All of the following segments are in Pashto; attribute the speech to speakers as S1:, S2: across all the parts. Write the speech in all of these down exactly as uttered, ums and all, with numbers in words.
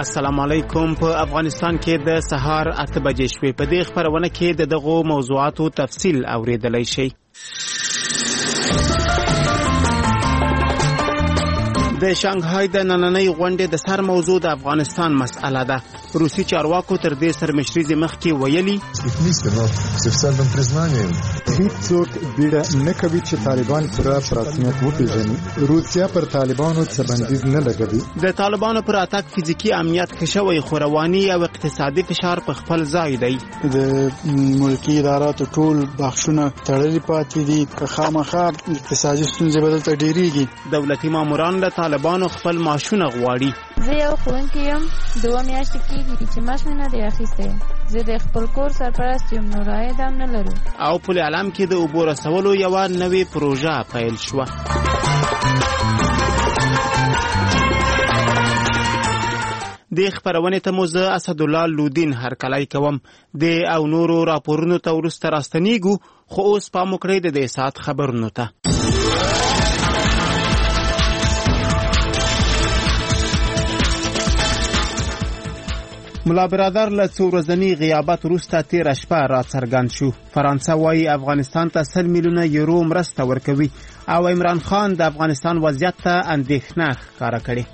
S1: السلام علیکم. په افغانستان کې د سهار اته بجې شوې. په دې خبرونه کې د دغو موضوعاتو تفصیل اوریدلای شئ. د شانګهای د نننۍ غونډې د سر موضوع د افغانستان مسأله ده. روسي چارواکو تر دې سرمشري مخکې ویلي
S2: هیڅوک بیړه نه کوي چې طالبان پوره پر رسمیت وپیژني. روسیا پر طالبانو څه بندیز نه لګوي.
S1: د طالبانو پر اتاک فزیکی امنیت ښه شوی، خو رواني او اقتصادي فشار په خپل ځای دی.
S3: د ملکی اداراتو ټول بخښونه تړلي پاتې دي، که خامخا اقتصادي ستونزې به دلته ډېرېږي.
S1: دولتي ماموران له طالبانو خپل معاشونه غواړي.
S4: زه یو ښوونکی یم، دوه میاشتې کېږي چې معاش مې نه دی اخیستی. زه د خپل کور سرپرست یم، نو عاید هم نه لرو.
S1: او په اعلام کې د اوبو رسولو یوه نوې پروژه پیل شوه. د خبرونې ته مو زه اسدالله لودین هرکلی کوم. د او نورو راپورونو ته وروسته راستنیږو، خو اوس پام وکړئ د دې ساعت خبرونو ته. ملا برادر له څو ورځني غیابت وروسته تېره شپه راڅرګند شو. فرانسه وایي افغانستان ته سل میلیونه یورو مرسته ورکوي او عمران خان د افغانستان وضعیت ته اندېښنه ښکاره کړې.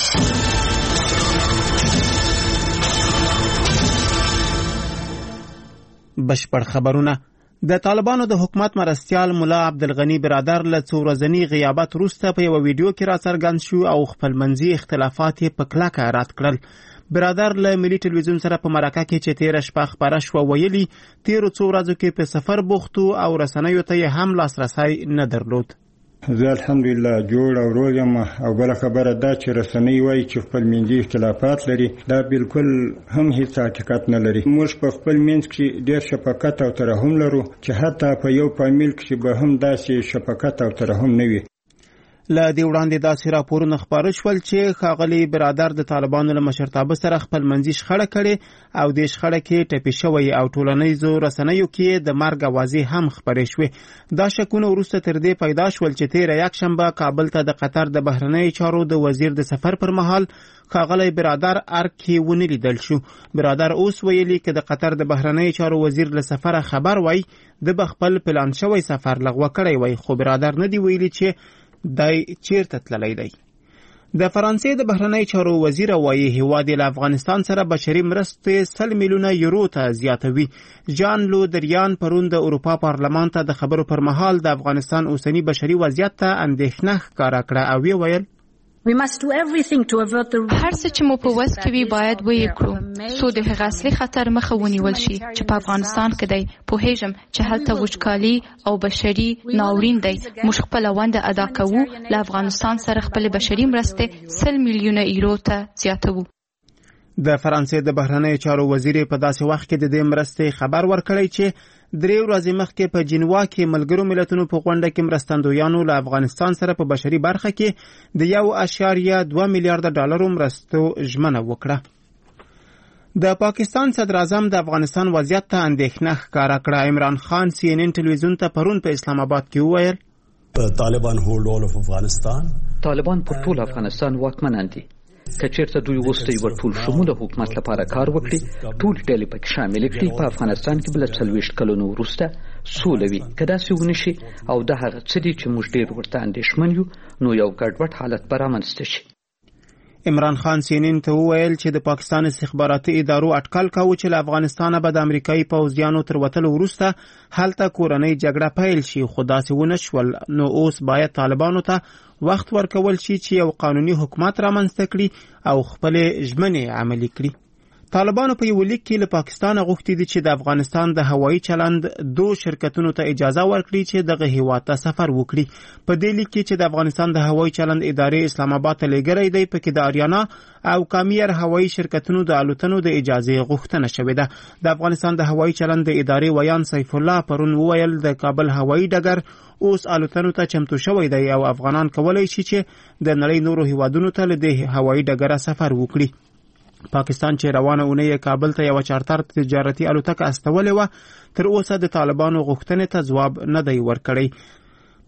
S1: بشپړ خبرونه. د طالبانو د حکومت مرستیال ملا عبدالغنی برادر له څو ورځني غیابت وروسته په یوه ویډیو کې راڅرګند شو او خپل منځي اختلافات یې په کلکه رد کړل. برادر له ملي ټلویزیون سره په مرکه کې چې تېره شپه خپره شوه ویلي تېرو څو ورځو کې په سفر بوختو او رسنیو ته یې هم لاسرسی نه درلود.
S5: زه الحمدلله جوړ او روغ یم، او بله خبره دا چې رسنۍ وایي چې خپل منځي اختلافات لري، دا بالکل هم هیڅ حقیقت نه لري. موږ په خپل منځ کې ډېر شفقت او ترحم لرو چې حتی په یو فامیل کې به هم داسې شفقت او ترحم نه وي.
S1: له دې وړاندې داسې راپورونه خپاره شول چې ښاغلي برادر د طالبانو له مشرتابه سره خپل منځي شخړه کړې او د شخړه کې ټپي شوی او ټولنیزو رسنیو کې د مرګ اوازې هم خپرې شوې. دا شکونه وروسته تر دې پیدا شول چې تېره یکشنبه کابل ته د قطر د بهرنیو چارو د وزیر د سفر پر مهال ښاغلی برادر ارګ کې ونه لیدل شو. برادر اوس ویلي که د قطر د بهرنیو چارو وزیر له سفره خبر وای د به خپل پلان شوی سفر لغوه کړی وای، خو برادر نه دی ویلي چې دای چیرته تللی دی. د فرانسې د بهرنیو چارو وزیر وایي هیواد له افغانستان سره بشري مرستې سل میلیونه یورو ته زیاتوي. جان لو دریان پرون د اروپا پارلمان ته د خبرو پر مهال د افغانستان اوسنی بشري وضعیت ته اندېښنه ښکاره کړه او ویې ویل
S6: هر څه چې مو په وس کې وي باید ویې کړو څو د هغه اصلي خطر مخه ونیول شي چې په افغانستان کې دی. پوهېږم چې هلته وچکالي او بشري ناورین دی. موږ خپله ونډه ادا کوو، له افغانستان سره خپلې بشري مرستې سل میلیونه یورو ته زیاتوو.
S1: د فرانسې د بهرنیو چارو وزیر په داسې وخت کې د دې مرستې خبر ورکړی چې درې ورځې مخکې په جنوا کې ملګرو ملتونو په غونډه کې مرستندویانو له افغانستان سره په بشري برخه کې د یو اشاریه دوه میلیارده ډالرو مرستو ژمنه وکړه. د پاکستان صدر اعظم د افغانستان وضعیت ته اندېښنه ښکاره کړه. عمران خان سی ان ان ټلویزیون ته پرون په اسلام آباد کې وویل
S7: طالبان هولډ اول اف افغانستان،
S8: طالبان پر ټول افغانستان واکمنان دي. که چېرته دوی وروسته یوه ټول شموله حکومت لپاره کار وکړي، ټول ډلې پکې شاملې کړي، په افغانستان کې به له څلوېښت کلونو وروسته سوله وي. که داسې ونه شي او دا هغه څه دي چې موږ ډېر ورته اندېښمن یو، نو یو ګډوډ حالت به رامنځته شي.
S1: عمران خان سینین ته وویل چې د پاکستان استخباراتي ادارو اټکل کاوه چې له افغانستانه به د امریکایي پوځیانو تر وتلو وروسته هلته کورنۍ جګړه پیل شي، خو داسې ونه شول. نو اوس باید طالبانو ته وخت ورکول شي چې یو قانوني حکومت رامنځته کړي او خپلې ژمنې عملي کړي. طالبانو په یو لیک کې له پاکستان غوښتي دي چې د افغانستان د هوایي چلند دو شرکتونو ته اجازه ورکړي چې دغه هیواد ته سفر وکړي. په دې لیک کې چې د افغانستان د هوایي چلند ادارې اسلام آباد ته لېږلی دی، پکې د آریانا او کامیر هوایي شرکتونو د الوتنو د اجازې غوښتنه شوې ده. د افغانستان د هوایي چلند د ادارې ویان سیف الله پرون وویل د کابل هوایي ډګر اوس الوتنو ته چمتو شوی دی او افغانان کولی شي چې د نړۍ نورو هیوادونو ته له دې هوایي ډګره سفر وکړي. پاکستان چې روانه اونۍ کابل ته یو چارتر تجارتي الوتکه استولې وه، تر اوسه د طالبانو غوښتنې ته ځواب نه دی ورکړی.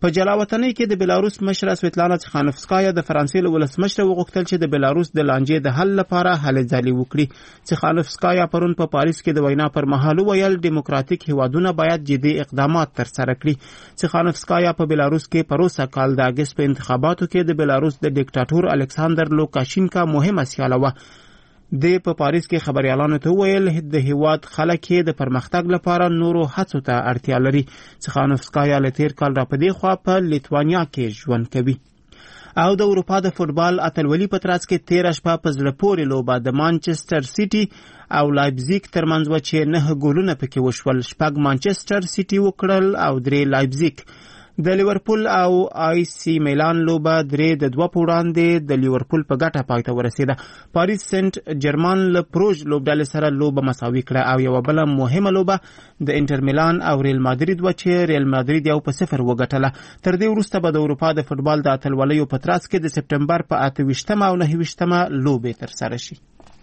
S1: په جلاوطنۍ کې د بلاروس مشره سویتلانا تخانوفسکایا د فرانسې له ولسمشر وغوښتل چې د بلاروس د لانجې د حل لپاره هلې ځلې وکړي. تخانوفسکایا پرون په پاریس کې د وینا پر مهال وویل ډیموکراتیک هیوادونه باید جدي اقدامات ترسره کړي. تخانوفسکایا په بلاروس کې پروسه کال د اګست په انتخاباتو کې د بلاروس د ډیکټاتور الکساندر لوکاشینکا مهمه سیاله وه. د په پاریس کې خبريالانو ته ویل د هیواد خلک د پرمختګ لپاره نورو هڅو ته اړتیا لري. تخانوفسکایا له تیر کال را پدې خوا په لیتوانیا کې ژوند کوي. او د اروپا د فوټبال اتلولي په ترڅ کې تیر شپه په زړه پورې لوبه د مانچستر سیټي او لایپزیګ ترمنځ و چې نه ګولونه پکې وشول. شپږ مانچستر سیټي وکړل او درې لایپزیګ. د لیورپول او آی سی میلان لوبه درې د دوه په وړاندې د لیورپول په ګټه پای ته ورسېده. پاریس سنت جرمان له پروژ لوبډلې سره لوبه مساوي کړه او یوه بله مهمه لوبه د انټر میلان او ریل مادرید و چې ریل مادرید یو په صفر وګټله. تر دې وروسته به د اروپا د فوټبال د اتلولیو په ترڅ کې د سپټمبر په اته ویشتمه او نهه ویشتمه لوبې ترسره شي.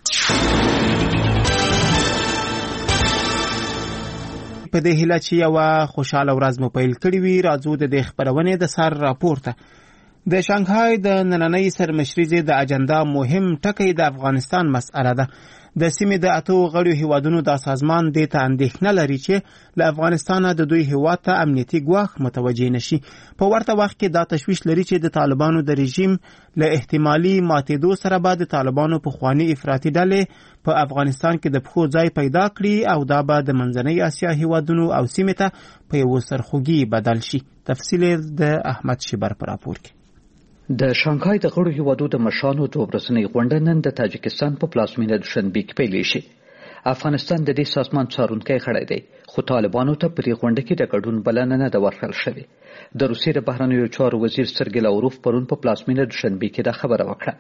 S1: په دې هیله چې یوه خوشاله ورځ مو پیل کړې وي راځو د دې خپرونې د سر راپورته. د شانګهای د نننۍ سرمشریزې د اجنډا مهم ټکی د افغانستان مسأله ده. د سیمې د اتو غړو هیوادونو دا سازمان دې ته اندېښنه لري چې له افغانستانه د دوی هیواد ته امنیتي ګواښ متوجه نشي. په ورته وخت کې دا تشویش لري چې د طالبانو د رژیم له احتمالي ماتېدو سره به د طالبانو پخواني افراطي ډلې په افغانستان کې د پښو ځای پیدا کړي او دا به د منځنۍ اسیا هیوادونو او سیمې ته په یوه سرخوږي بدل شي. تفصیل د احمد شیبر په راپور کې.
S8: د شانګهای د غړو هیوادو د مشرانو دوه ورځنۍ غونډه نن د تاجکستان په پلازمینه دوشنبه کې پیل شي. افغانستان د دې سازمان څارونکی غړی دی خو طالبانو ته په دې غونډه کې د ګډون بلنه نه ده ورکړل شوې. د روسیې د بهرنیو چارو وزیر سرګی لاوروف پرون په پلازمینه دوشنبه کې دا خبره وکړه.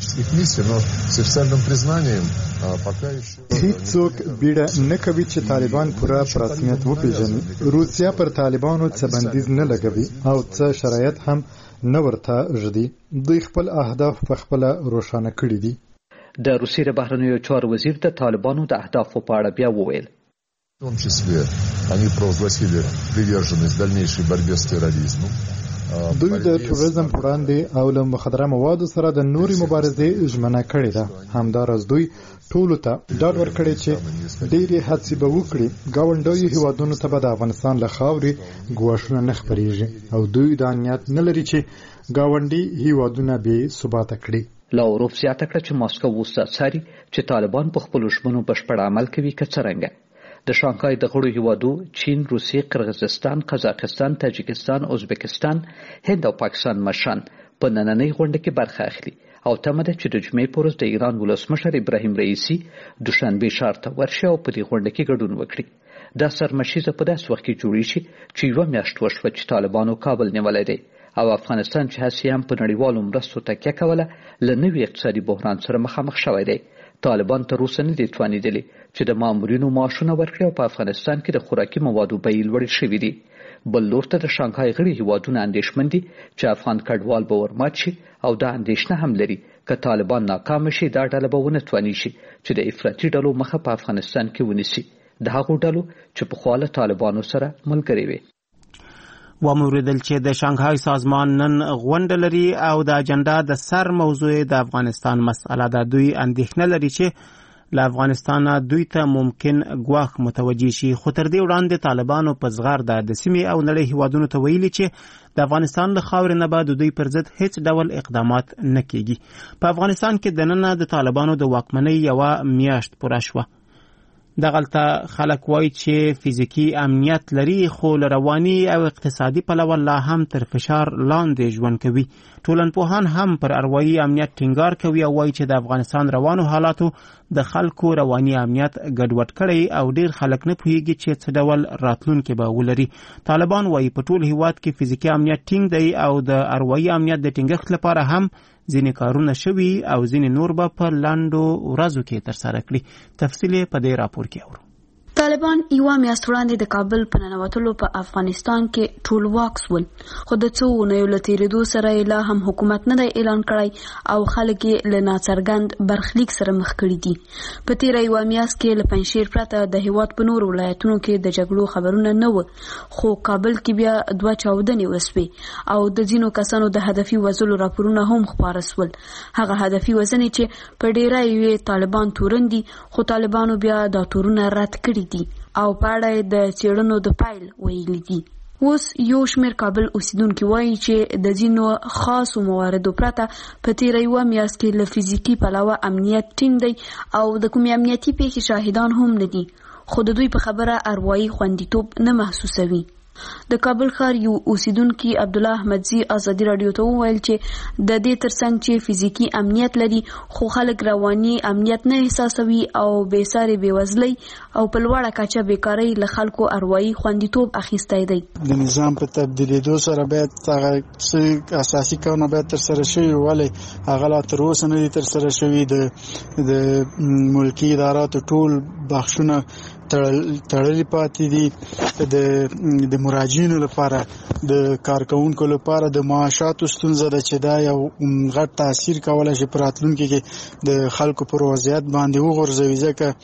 S2: هیڅوک بیړه نه کوي چې طالبان پوره په رسمیت وپیژني. روسیا پر طالبانو څه بندیز نه لګوي او څه شرایط هم نه ورته ږدي. دوی خپل اهداف په خپله روښانه کړي دي.
S8: د روسیې د بهرنیو چارو وزیر د طالبانو د اهدافو په اړه بیا وویل.
S9: В том числе они провозгласили приверженность дальнейшей борьбе с терроризмом.
S2: دوی د تروریزم پر وړاندې او له مخدره موادو سره د نوري مبارزې ژمنه کړې ده. همداراز دوی ټولو ته ډاډ ورکړی چې ډېرې هڅې به وکړي ګاونډیو هیوادونو ته به د افغانستان له خاورې ګواښونه نه خپرېږي او دوی دا نیت نه لري چې ګاونډي هیوادونه بې ثباته کړي.
S8: لاوروف زیاته کړه چې ماسکو اوس څاري چې طالبان په خپلو ژمنو بشپړ عمل کوي که څرنګه. د شانګهای د غړو هیوادو چین، روسیې، قرغیزستان، قزاقستان، تاجکستان، ازبکستان، هند او پاکستان مشران په نننۍ غونډه کې برخه اخلي او تمه ده چې د جمعې په ورځ د ایران ولسمشر ابراهیم رئیسي دوشنبه ښار ته ورشي او په دې غونډه کې ګډون وکړي. دا سرمشریزه په داسې وخت کې جوړې شي چې یوه میاشت وشوه چې طالبانو کابل نیولی دی او افغانستان چې هسې هم په نړیوالو مرستو تکیه کوله له نوي اقتصادي بحران سره مخامخ شوی دی. طالبان تر اوسه نه دي توانېدلي چې د مامورینو معاشونه ورکړي او په افغانستان کې د خوراکي موادو بیې لوړې شوي دي. بل لور ته د شانګهای غړي هیوادونه اندېښمن دي چې افغان کډوال به ورمات شي او دا اندېښنه هم لري که طالبان ناکام شي دا ډله به ونه تواني شي چې د افراطي ډلو مخه په افغانستان کې ونیسي. د هغو ډلو چې پخوا له طالبانو سره ملګرې وي.
S1: وموریدل چې د شانګهای سازمان نن غونډه لري او د اجنډا د سر موضوع د افغانستان مسأله ده. دوی اندېښنه لري چې له افغانستانه دوی ته ممکن ګواښ متوجه شي خو تر دې وړاندې طالبانو په زغرده د سیمې او نړۍ هیوادونو ته ویلي چې د افغانستان له خاورې نه به د دوی پر ضد هیڅ ډول اقدامات نه کیږي. په افغانستان کې دننه د طالبانو د واکمنۍ یوه میاشت پوره شوه. دغلته خلک وایي چې فزیکی امنیت لري خو له رواني او اقتصادي پلوه لا هم تر فشار لاندې ژوند کوي. ټولنپوهان هم پر اروايي امنیت ټینګار کوي او وایي چې د افغانستان روانو حالاتو د خلکو رواني امنیت ګډوډ کړی او ډیر خلک نه پوهیږي چې څه ډول راتلونکي به ولري. طالبان وایي په ټول هیواد کې فزیکی امنیت ټینګ دی او د اروايي امنیت د ټینګښت لپاره هم ځینې کارونه شوي او ځینې نور به په لاندو ورځو کې ترسره کړي. تفصیل په دې راپور کې اورو.
S10: طالبان یوه میاشت وړاندې د کابل په ننوتلو په افغانستان کې ټولواک سول، خو د څو اونیو له تېرېدو سره یې لا هم حکومت نه دی اعلان کړی او خلک یې له ناڅرګند برخلیک سره مخ کړي دي. په تېره یوه میاشت کې له پنجشیر پرته د هېواد په نورو ولایتونو کې د جګړو خبرونه نه وو، خو کابل کې بیا دوه چاودنې وسوې او د ځینو کسانو د هدفي وژلو راپورونه هم خپاره سول. هغه هدفي وژنې چې په ډېری یې طالبان تورن دي، خو طالبانو بیا دا تورونه رد کړي دي او په اړه د څېړنو د پیل ویلي دي. اوس یو شمېر کابل اوسیدونکي وایي چې د ځینو خاصو مواردو پرته په تېره یوه میاشت کې له فزیکي پلوه امنیت ټینګ دی او د کومې امنیتي پیښې شاهدان هم نه دي، خو د دوی په خبره اروايي خوندیتوب نه محسوسوي. د کابل ښار یو اوسیدونکي عبدالله احمدزي ازادي راډیو ته وویل چې د دې ترڅنګ چې فزیکي امنیت لري خو خلک رواني امنیت نه احساسوي او بې ساري بېوزلۍ او په لوړه کچه بیکارۍ له خلکو اروايي خوندیتوب اخیستی دی.
S3: د نظام په تبدیلېدو سره باید هغه څه اساسي کارونه باید ترسره شوي، ولې هغه لا تر اوسه نه دي ترسره شوي. د ملکي اداراتو ټول بخشونه تړلي پاتې دي. د مراجعینو لپاره، د کارکونکو لپاره د معاشاتو ستونزه ده چې دا یو غټ تاثیر کولی شي په راتلونکي کې د خلکو پر وضعیت باندې وغورځوي،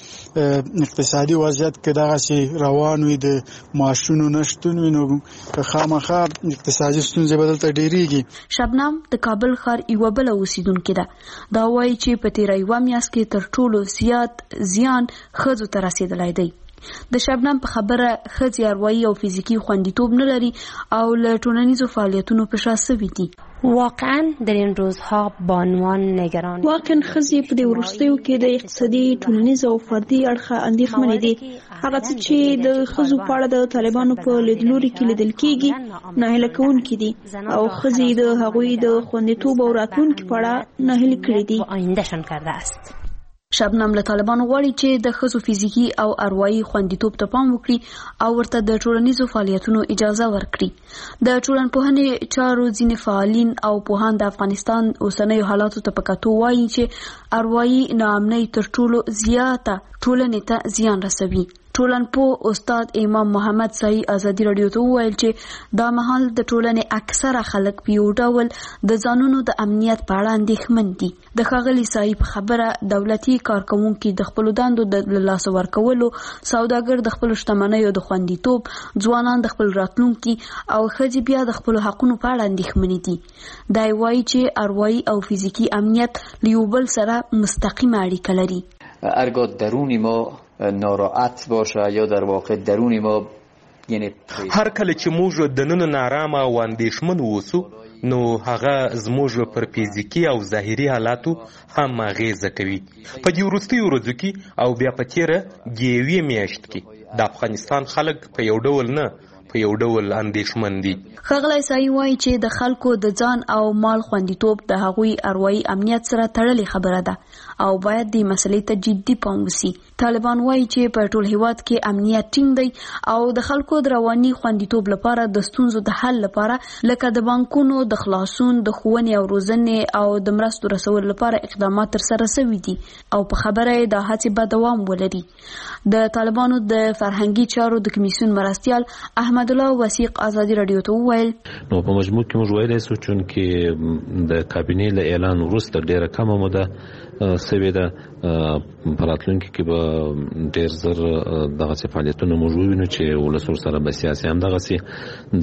S3: ځکه اقتصادي وضعیت که دغسې روان وي، د معاشونو نه شتون وي، نو خامخا اقتصادي ستونزې به دلته ډېرېږي.
S10: شبنم د کابل ښار یوه بله اوسیدونکې ده. دا وایي چې په تېره یوه میاشت کې تر ټولو زیات زیان ښځو ته رسېدلی دی. د شبنم په خبره ښځې اروايي او فزیکي خوندیتوب نه لري او له ټولنیزو فعالیتونو په شا سوي دي.
S11: واقعا در این روزها بانوان نگران
S12: واقعا ښځې په دې وروستیو کې د اقتصادي، ټولنیز او فردي اړخه اندېښمنې دي. هغه څه چې د ښځو په اړه د طالبانو په لیدلوري کې لیدل کېږي ناهیله کوونکي دي او ښځې د هغوی د خوندیتوب او راتلونکي په اړه ناهیلې کړي دي.
S11: آیندهشان کرده است.
S10: شبنم له طالبانو غواړي چې د ښځو فزیکي او اروايي خوندیتوب ته پام وکړي او ورته د ټولنیزو فعالیتونو اجازه ورکړي. د ټولنپوهنې چارو ځینې فعالین او پوهان د افغانستان اوسنیو حالاتو ته په کتو وایي چې اروايي ناامنۍ تر ټولو زیاته ټولنې ته زیان رسوي. ټولنپوه استاد امام محمد سعی ازادي راډیو ته وویل چې دا مهال د ټولنې اکثره خلک په یو ډول د ځانونو د امنیت په اړه اندېښمن دي. د ښاغلي سعی په خبره دولتي کارکوونکي د خپلو دندو د لاسه ورکولو، سوداګر د خپلو شتمنیو د خوندیتوب، ځوانان د خپل راتلونکي او ښځې بیا د خپلو حقونو په اړه اندېښمنې دي. دا وایي چې اروايي او فزیکي امنیت له یو بل سره مستقیمه اړیکه لري.
S13: هرگاه درونی ما ناراحت باشه یا در واقع درونی ما یعنی
S14: هر کله چې موږ د نن نارامه او اندېښمن اوسو نو هغه زموږ پر فزیکي او ظاهري حالاتو هم اغیزه کوي. په دې وروستیو ورځو کې او بیا په تېره یوې میاشت کې د افغانستان خلک په یو ډول نه په یو ډول اندېښمن دي.
S10: ښاغلی سعی وایي چې د خلکو د ځان او مال خوندیتوب د هغوی اروايي امنیت سره تړلې خبره ده او باید دې مسلې ته جدي پام وشي. طالبان وایي چې په ټول هیواد کې امنیت ټینګ دی او د خلکو د رواني خوندیتوب لپاره د ستونزو د حل لپاره لکه د بانکونو د خلاصون، د ښوونې او روزنې او د مرستو رسولو لپاره اقدامات ترسره شوي دي او په خبره یې دا هڅې به دوام ولري. د طالبانو د فرهنګي چارو د کمیسیون مرستیال احمد الله وثیق ازادي راډیو ته وویل
S15: نو په مجموع کې موږ ویلی سو چونکې د کابینې له اعلان وروسته ډېره کمه موده سوې ده. په راتلونکي کې به ډېر زر دغسې فعالیتونه موږ ووینو چې ولس ورسره به سیاسي همدغسې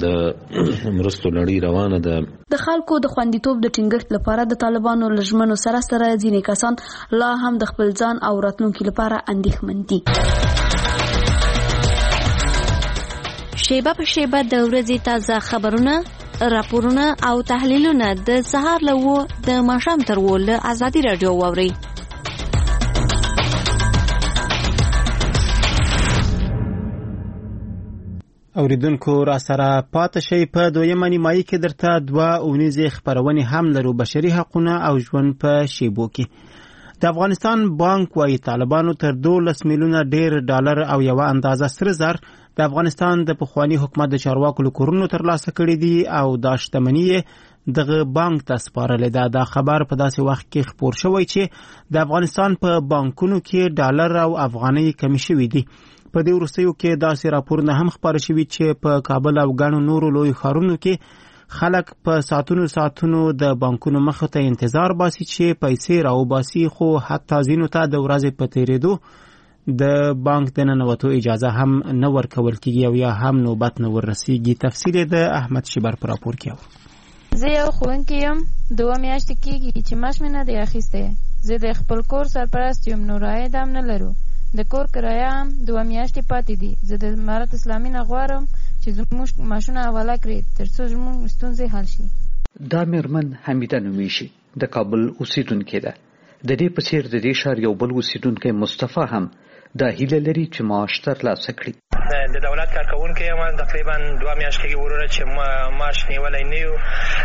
S15: د مرستو لړۍ روانه ده.
S10: د خلکو د خوندیتوب د ټینګښت لپاره د طالبانو له ژمنو سره سره ځینې کسان لا هم د خپل ځان او راتلونکي لپاره اندېښمن دي.
S11: شیبه په شیبه د ورځې تازه خبرونه، راپورونه او تحلیلونه د سهار له اوه د ماښام تر اوه له ازادي راډیو واورئ.
S1: اوریدونکو را سره پاتې شئ. په دویمه نیمایي کې درته دوه اونیزې خپرونې هم لرو، بشري حقونه او ژوند په شیبو کې. د افغانستان بانک وايي طالبانو تر دولس میلیونه ډیر ډالر او یوه اندازه سره زر د افغانستان د پخواني حکومت د چارواکو له کورونو ترلاسه کړي دي او دا شتمني یې دغه بانک ته سپارلې ده. دا خبر په داسې وخت کې خپور شوی چې د افغانستان په بانکونو کې ډالر او افغانۍ کمی شوي دي. په دې وروستیو کې داسې راپورونه هم خپاره شوي چې په کابل او ګڼو نورو لوی ښارونو کې خلک په ساعتونو ساعتونو د بانکونو مخې ته انتظار باسي چې پیسې راوباسي، خو حتی ځینو ته د ورځې په تېرېدو د بانک د ننوتو اجازه هم نه ورکول کېږي او یا هم نوبت نه وررسېږي. تفصیل یې د احمد شیبر په راپور کې اورو.
S4: زه یو ښوونکی یم، دوه میاشتې کېږي چې معاش مې نه دی اخیستی. زه د خپل کور سرپرست یم، نو عاید هم نه لرو. د کور کرایه هم دوه میاشتې پاتې دي. زه د امارت اسلامي نه غواړم چې زموږ معاشونه حواله کړي تر څو زموږ ستونزې حل شي.
S8: دا مېرمن حمیده نومیږي، د کابل اوسیدونکې ده. د دې په څېر د دې ښار یو بل اوسیدونکی مصطفی هم دا هیله لري چې معاش ترلاسه کړي.
S16: د دولت کارکوونکی یم، تقریبا دوه میاشتې کېږي وروره چې معاش نیولی نه یو.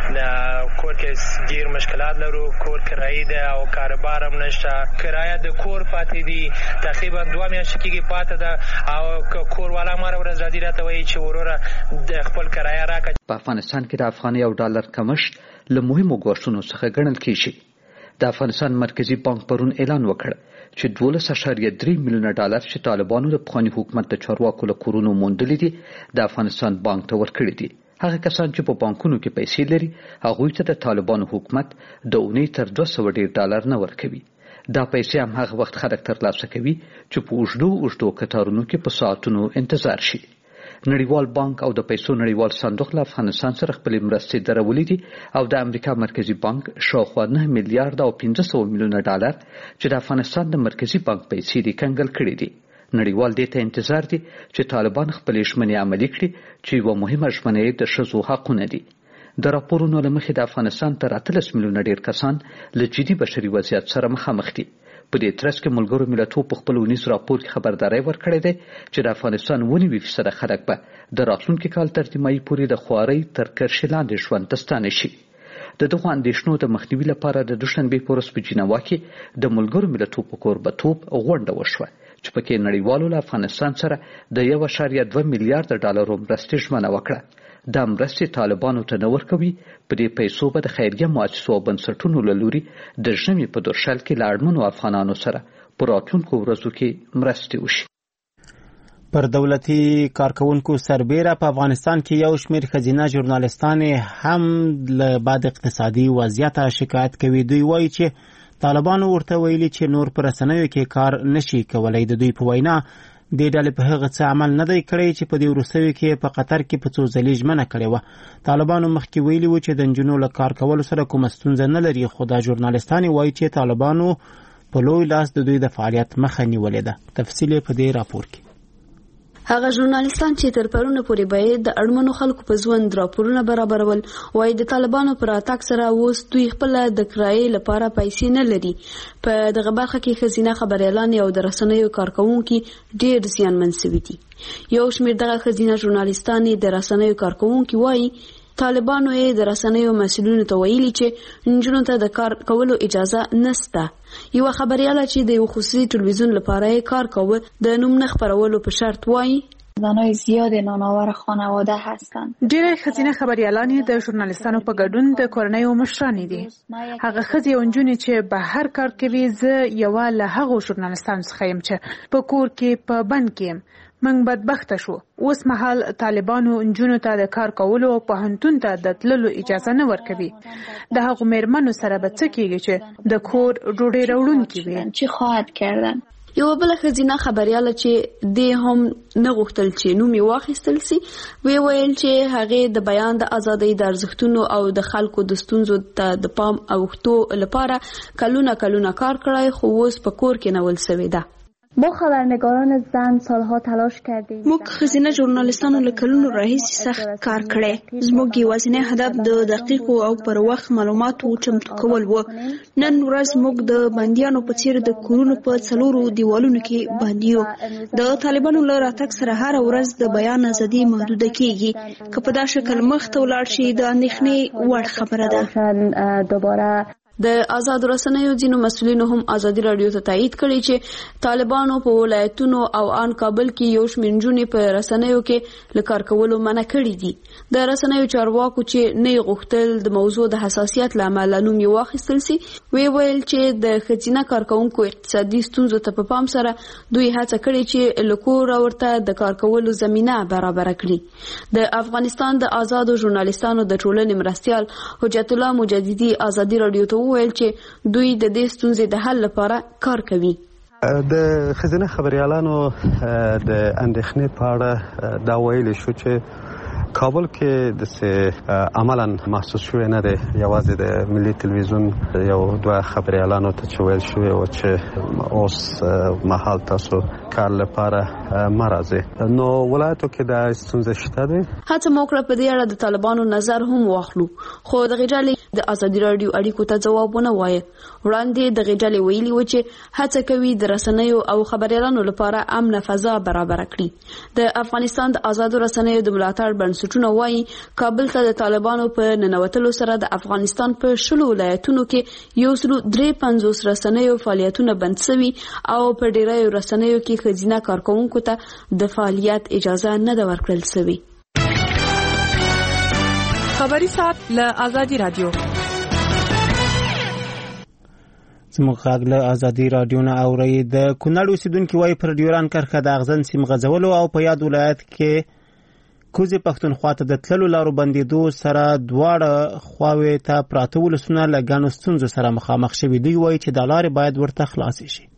S16: د کور کې ډېر مشکلات لرو، کور کرایي ده او کاروبار هم نشته. کرایه د کور پاتې دي، تقریبا دوه میاشتې کېږي پاتې ده او کوروالا ماره ورځ راځي راته وایي چې وروره د خپل کرایه راکړه.
S8: په افغانستان کې د افغانۍ او ډالر کمښت له مهمو ګواښونو څخه ګڼل کېږي. د افغانستان مرکزي بانک پرون اعلان وکړ چې دولس اعشاریه درې میلیونه ډالر چې طالبانو د پخواني حکومت د چارواکو له کورونو موندلي دي د افغانستان بانک ته ورکړي دي. هغه کسان چې په بانکونو کې پیسې لري هغوی ته د طالبانو حکومت د اونۍ تر دوه سوه ډېر ډالر نه ورکوي. دا پیسې هم هغه وخت خلک ترلاسه کوي چې په اوږدو اوږدو کتارونو کې په ساعتونو انتظار شي. نړیوال بانک او د پیسو نړیوال صندوق له افغانستان سره خپلې مرستې درولې دي او د امریکا مرکزي بانک شاوخوا نه میلیارډ او پنځه سوه میلیونه ډالر چې د افغانستان د مرکزي بانک پیسې دي کنګل کړي دي. نړیوال دې ته انتظار دي چې طالبان خپلې ژمنې عملي کړي چې یوه مهمه ژمنه یې د ښځو حقونه دي. د راپورونو له مخې د افغانستان تر اتلس میلیونه ډېر کسان له جدي بشري وضعیت سره مخامخ دي. په دې ترڅ کې ملګرو ملتونو په خپل ونیز راپور کې خبرداری ورکړې ده چې د افغانستان ونې وي فیصده خلک به د راتلونکي کال تر نیمایي پورې د خوارۍ تر کرښې لاندې ژوند ته ستانه شي. د دغو اندېښنو د مخنیوي لپاره د دوشنبې په ورځ په جنیوا کې د ملګرو ملتونو په کوربهتوب غونډه وشوه چې پکې نړیوالو له افغانستان سره د یو اعشاریه دوه میلیارډ ډالرو مرستې ژمنه وکړه. دا مرستې طالبانو ته نه ورکوي. په دې پیسو به د خیریه مؤسسو او بنسټونو له لوري د ژمي په دورشل کې له اړمنو افغانانو سره په راتلونکو ورځو کې مرستې وشي.
S1: پر دولتي کارکونکو سربیره په افغانستان کې یو شمېر ښځینه ژورنالستان هم له بد اقتصادي وضعیته شکایت کوي. دوی وایي چې طالبانو ورته ویلي چې نور په رسنیو کې کار نشي کولی. د دوی په وینا دې ډلې په هغه څه عمل نه دی کړی چې په دې وروستیو کې په قطر کې په څو ځلې ژمنه کړې وه. طالبانو مخکې ویلي وو چې د نجونو له کار کولو سره کومه ستونزه نه لري، خو دا ژورنالستان وایي چې طالبانو په لوی لاس د دوی د فعالیت مخه نیولې ده. تفصیل په دې راپور کې.
S10: هغه ژورنالستان چې تر پرونه پورې باید د اړمنو خلکو په ژوند راپورونه برابرول وایي د طالبانو پر اتاک سره اوس دوی خپل د کرایې لپاره پیسې نه لري. په دغه برخه کې ښځینه خبریالانې او د رسنیو کارکوونکي ډېر زیانمن شوي دي. یو شمېر دغه ښځینه ژورنالستانې د رسنیو کارکوونکي وایي طالبانو یې د رسنیو مسؤلینو ته ویلي چې نجونو ته د کار کولو اجازه نشته. یوه خبریاله چې د یو خصوصي تلویزیون لپاره یې کار کاوه د نوم نه خپرولو په شرط وایي
S17: زنای زیاد نانآور خانواده هستند.
S18: ډېر ښځینه خبریالانې د ژورنالستانو په ګډون د کورنیو مشرانې دي. هغه ښځې او نجونې چې بهر کار کوي، زه یوه له هغو ژورنالستانو څخه یم چې په کور کې په بند کې یم. موږ بدبخته شو. اوس مهال طالبانو نجونو ته د کار کولو او پوهنتون ته د تللو اجازه نه ورکوي. د هغو مېرمنو سره به څه کېږي چې د کور ډوډۍ راوړونکي وي؟
S17: چی خواهد کردن؟
S10: یوه بله ښځینه خبریاله چې دې هم نه غوښتل چې نوم یې واخیستل سي وی ویل چې هغې د بیان د ازادۍ د ارزښتونو او د خلکو د ستونزو ته د پام اوښتو لپاره کلونه کلونه کار کړی، خو اوس په کور کې نول سوې ده.
S17: ما خبرنگاران زن سالها تلاش کردیم.
S12: موږ ښځینه ژورنالستانو له کلونو راهیسې سخت کار کړی. زموږ یوازینی هدف د دقیقو او پر وخت معلوماتو چمتو کول و. نن ورځ موږ د بندیانو په څیر د کورونو په څلورو دیوالونو کې بندي یو. د طالبانو له راتګ سره هر ورځ د بیان ازادي محدوده کیږي. که په دا شکل مخ ته ولاړ شي د اندېښنې وړ خبره ده.
S10: دوباره د آزاد رسنیو ځینو مسؤلینو هم ازادي رادیو ته تایید کړی چې طالبانو په ولایتونو او ان کابل کې یو شمېر نجونې په رسنیو کې له کار کولو منع کړي دي. د رسنیو چارواکو چې نه غوښتل د موضوع د حساسیت له امله نوم یې واخیستل سي، وی ویل چې د ښځینه کارکونکو اقتصادي ستونزو ته په پام سره دوی هڅه کړې چې له کوره ورته د کار کولو زمینه برابر کړي. د افغانستان د آزادو ژورنالیستانو د ټولنې مرستیال حجت الله مجددي ازادي رادیو ته وویل چې دوی د دې ستونزې د حل لپاره کار کوي.
S19: د ښځینه خبریالانو د اندېښنې په اړه دا ویل شو چې کابل کې د عملاً محسوس شوی نه دی، یوازې د ملي تلویزیون یو دوه خبریالانو ته چې ویل شوی و چې اوس مهال تاسو کار لپاره مه راځئ. نو ولایتو کې دا ستونزه شته دی.
S10: هڅه مو وکړه په دې اړه د طالبانو نظر هم واخلو، خو دغې ډلې د ازادي راډیو اړیکو ته ځواب ونه وایه. وړاندې دغې ډلې ویلي و چې هڅه کوي د رسنیو او خبریالانو لپاره امنه فضا برابر کړي. د افغانستان د آزادو رسنیو د ملاتړ بنسټونه وایي کابل ته د طالبانو په ننوتلو سره د افغانستان په شلو ولایتونو کې یو سلو درې پنځوس رسنیو فعالیتونه بند شوي او په ډیرو رسنیو کې ښځینه کارکونکو ته د فعالیت اجازه نه ده ورکړل شوې.
S18: خبري ساعت له آزادي رادیو.
S1: زموږ غږ له ازادي رادیو نه اورئ. د کونړ اوسیدونکي وایي پر ډیوران کرښه د اغزن سیم غځولو او په یاد ولایت کې کوزي پښتونخوا ته د تللو لارو بندیدو سره دواړه خواوې ته پراته ولسونه له ګڼو ستونزو سره مخامخ شوي. دوی وایي چې دا لارې باید ورته خلاصې شي.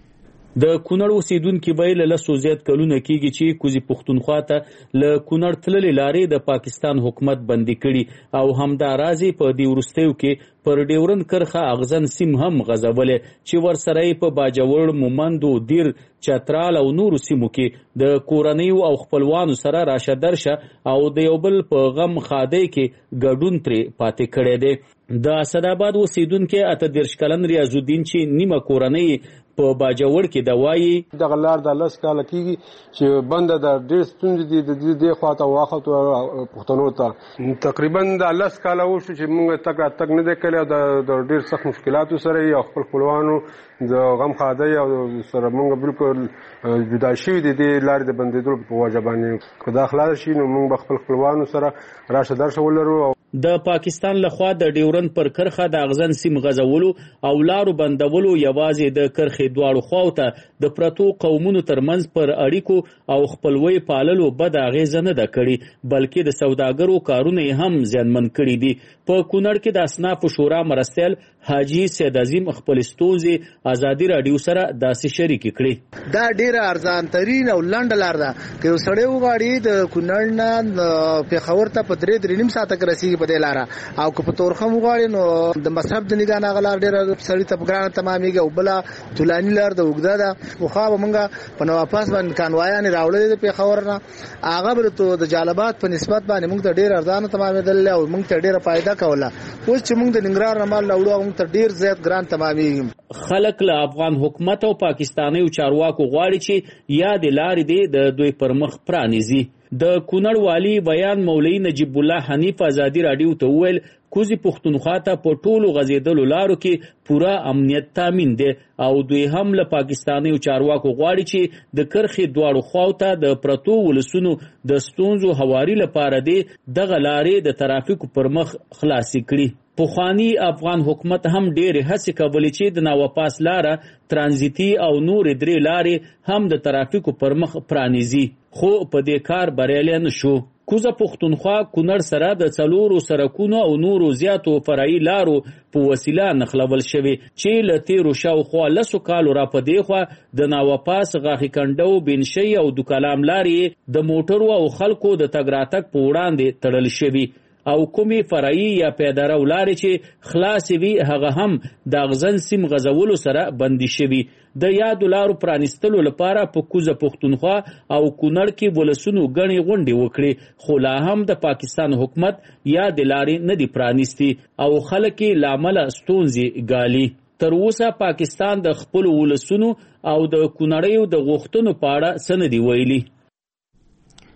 S20: د کونړ اوسیدونکي به له لسو زیات کلونه کېږي چې کوزي پښتونخوا ته له کونړ تللې لارې د پاکستان حکومت بندي کړي او همدا راځي په دې وروستیو کې پر ډیورن کرښه اغزن سیم هم غځولې چې ورسره یې په باجوړ، مومندو، دیر، چترال او نورو سیمو کې د کورنیو او خپلوانو سره راشه درشه او د یو بل په غم خادۍ کې ګډون ترې پاتې کړی دی. د اسداباد اوسیدونکي اته دېرش کلن ریاض الدین چې نیمه کورنۍ په باجوړ کې د وایي
S21: دغه لار د لس کاله کېږي چې بنده د ډېر ستونزې دي د دې خواته واخلو پښتنو ته. تقریبا د لس کاله وشو چې موږ تګ راتګ نه دی کړی او د ډېر سخت مشکلاتو سره یې او خپل خپلوانو د غم خادۍ او سره موږ بالکل جدا شوي دي دې لارې د بندېدلو په وجه باندې. که دا خلاص شي نو موږ به خپل خپلوانو سره راشه درشه ولرو.
S20: د پاکستان لخوا د ډیورن پر کرښه د اغزن سیم غځولو او لارو بندولو یوازې د کرښې دواړو خواو ته د پرتو قومونو ترمنځ پر اړیکو او خپلوۍ پاللو بد اغیزه نه ده کړې، بلکې د سوداګرو کارونه هم زیانمن کړي دي. په کونړ کې د اصنافو شورا مرستیال حاجی سید عظیم خپل ستونزې ازادي راډیو سره داسې شریکې کړې.
S22: دا ډیره ارزان ترین او لنډه لار ده که یو سړی وغواړي د کونړ نه پېښور ته په درې درې نیم ساعته کې رسېږي په دې لاره، او که په تورخم وغواړي نو د مصرف د نګاه نه هغه لار ډېره سړي ته په ګرانه تمامېږي او بله طولاني لار ده، اوږده ده. پخوا به موږ په نواپاس باندې کانوایانې راوړلې د پېښور نه، هغه به د جالبات په نسبت باندې موږ ته ډېر ارزانه تمامېدل او موږ ته ډېره فایده کوله. اوس چې موږ د ننګرهار نه مال راوړو موږ ته ډېر زیات ګران تمامېږي.
S20: خلک له افغان حکومت او پاکستانیو چارواکو غواړي چې یا د لارې دی د دوی پر مخ پرانیزي. د کونړ والی بیان مولوي نجیب الله حنیف ازادي راډیو ته وویل کوزي پښتونخوا ته په ټولو غځېدلو لارو کې پوره امنیت تامین دی او دوی هم له پاکستانیو چارواکو غواړي چې د کرښې دواړو خواو ته د پرتو ولسونو د ستونزو هواري لپاره دی دغه لارې د ترافیکو پر مخ خلاصې کړي. پخوانی افغان حکومت هم ډېرې هڅې کولې چې د ناواپاس لاره، ترانزیتي او نورې درې لارې هم د ترافیکو پر مخ پرانیزي، خو په دې کار بریالی نه شو. کوزه پښتونخوا کونړ سره د څلورو سرکونو او نورو زیاتو فرعي لارو په وسیله نښلول شوې چې له تېرو شاوخوا لسو کالو را په دې خوا د ناواپاس، غاښي کنډو، بینشۍ او دوکلام لارې د موټرو او خلکو د تګ راتګ په وړاندې تړل شوي او کومې فرعي یا پیادهرو لارې چې خلاصې وي هغه هم د اغزن سیم غځولو سره بندي شوي. د یادو لارو پرانیستلو لپاره په کوزه پښتونخوا او کونړ کې ولسونو ګڼې غونډې وکړې، خو لا هم د پاکستان حکومت یا د لارې نه دي پرانیستي او خلک یې له امله ستونزې ګالي. تر اوسه پاکستان د خپلو ولسونو او د کونړیو د غوښتنو په اړه څه نه دي ویلي.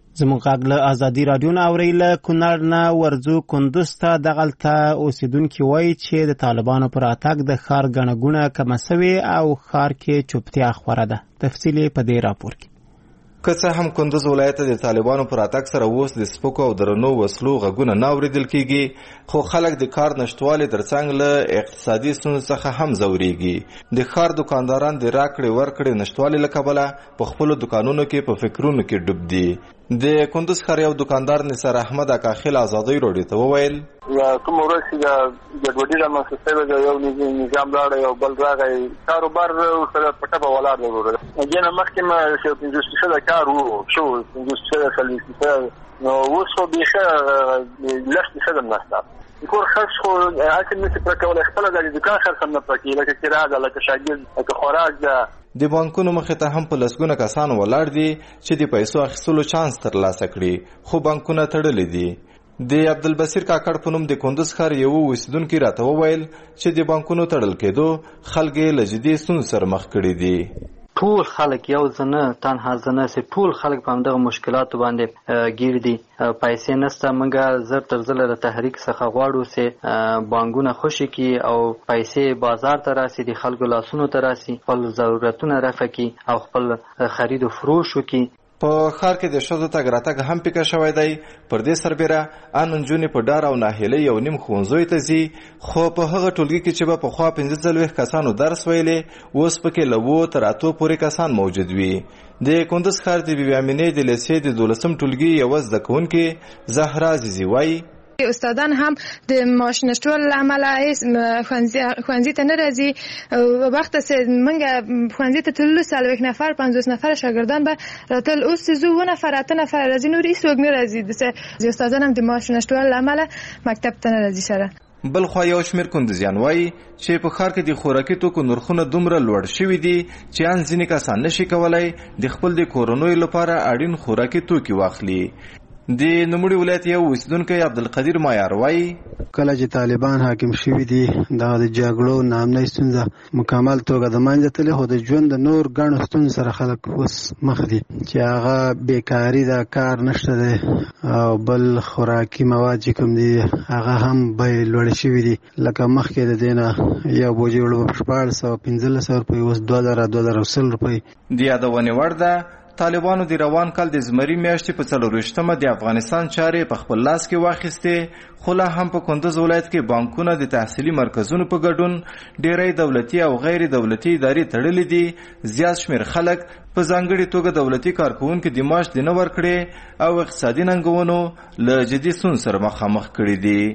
S1: زموږ غږ له ازادي راډیو نه اورئ. له کونړ نه ورځو کندوز ته دغلته اوسېدونکي وایي چې د طالبانو پر اتګ د ښار ګڼه ګوڼه کمه سوې او ښار کې چوپتیا خوره ده. تفصیل یې په دې راپور کې.
S5: که څه هم کندوز ولایت د طالبانو پر اتګ سره اوس د سپکو او درنو وسلو غږونه نه اورېدل کېږي، خو خلک د کار نشتوالي ترڅنګ له اقتصادي ستونزو څخه هم ځورېږي. د ښار دوکانداران د راکړې ورکړې نشتوالي له کبله په خپلو دوکانونو کې په فکرونو کې ډوب دي. د کندوز ښار یو دوکاندار نثار احمد اکاخیل ازادۍ راډیو ته وویل
S6: کوم ورځ چې د ګډوډي رامنځته شوې ده، یو نظام لاړی یو بل راغی، کاروبار ورسره په ټپه ولاړ دی. ورور دې نه مخکې ما یو پنځوس فیصده کار و شو، پنځوس فیصده څلوېښت فیصده، نو اوس خو بیخي لس فیصده هم نشته. د کور خرڅ خو هسې نشي پوره کولی، خپله د دوکان خرڅ هم نه پوره کېږي، لکه کرایه ده، لکه شاګرد، لکه خوراک ده.
S5: د بانکونو مخې ته هم په لسګونه کسان ولاړ دي چې د پیسو اخیستلو چانس ترلاسه کړي، خو بانکونه تړلي دي. د عبدالبصیر کاکړ په نوم د کندوز ښار یو اوسېدونکي راته وویل چې د بانکونو تړل کېدو خلک یې له جدي ستونزو سره مخ کړي دي.
S23: ټول خلک یو ځنه تنها ځنه سي ټول خلک په همدغه مشکلاتو باندې ګیر دي. پیسې نسته، موږ زر تر زره د تحریک څخه غواړو چې بانکونه خوشي کړي او پیسې بازار ته راسي، د خلکو لاسونو ته راسي، خپل ضرورتونه رفع کړي او خپل خرید و فروش وکړي.
S5: په ښار کې د ښځو تګ راتګ هم پیکه شوی دی. پر دې سربیره ان نجونې په ډار او ناهیلۍ یو نیم ښوونځیو ته ځي، خو په هغه ټولګي کې چې به پخوا پنځه څلوېښت کسانو درس ویلې، اوس پکې له اوو تر اتو پورې کسان موجود وي. د کندوز ښار د بیبي امینې د لیسې د دولسم ټولګي یوه زده کوونکې زهرا عزیزي وایي
S24: استادان هم د معاش نشتوالي له امله ښوونځي ته نه راځي. وخت چې موږ ښوونځي ته تللو څلوېښت نفر پنځوس نفر شاګردان به راتل، اوس چې زه اووه نفر اته نفر راځي، نور هېڅوک نه راځي. د استادان هم د معاش نشتوالي له امله مکتب ته نه راځي سره.
S5: بل خوا یو شمېر کندوزیان وایي چې په ښار کې د خوراکي توکو نرخونه دومره لوړ شوي دي چې ان ځینې کسان نشي کولی د خپل د کورنیو لپاره اړین خوراکي توکي واخلي. د نوموړي ولایت یو اوسېدونکی عبدالقدیر مایار وایي
S3: کله چې طالبان حاکم شوي دي دا د جګړو ناامنۍ ستونزه مکمل توګه د منځه تللې، خو د ژوند د نور ګڼو ستونزو سره خلک اوس مخ دي، چې هغه بیکاري ده، کار نشته دی، او بل خوراکي مواد چې کوم دي هغه هم بیې لوړې شوي دي. لکه مخکې د دې نه یو بوجۍ اوړه په شپاړس سوه پنځلس سوه روپۍ، اوس دوه زره دوه زره سل روپۍ.
S5: د یادونې وړ ده طالبانو د روان کال د زمري میاشتې په څلورویشتمه د افغانستان چارې په خپل لاس کې واخیستې، خو لا هم په کندوز ولایت کې بانکونه د تحصیلي مرکزونو په ګډون ډېری دولتي او غیر دولتي ادارې تړلې دي. زیات شمېر خلک په ځانګړې توګه دولتي کارکوونکو د معاش د نه ورکړې او اقتصادي ننګونو له جدي ستونزو سره مخامخ کړي دي.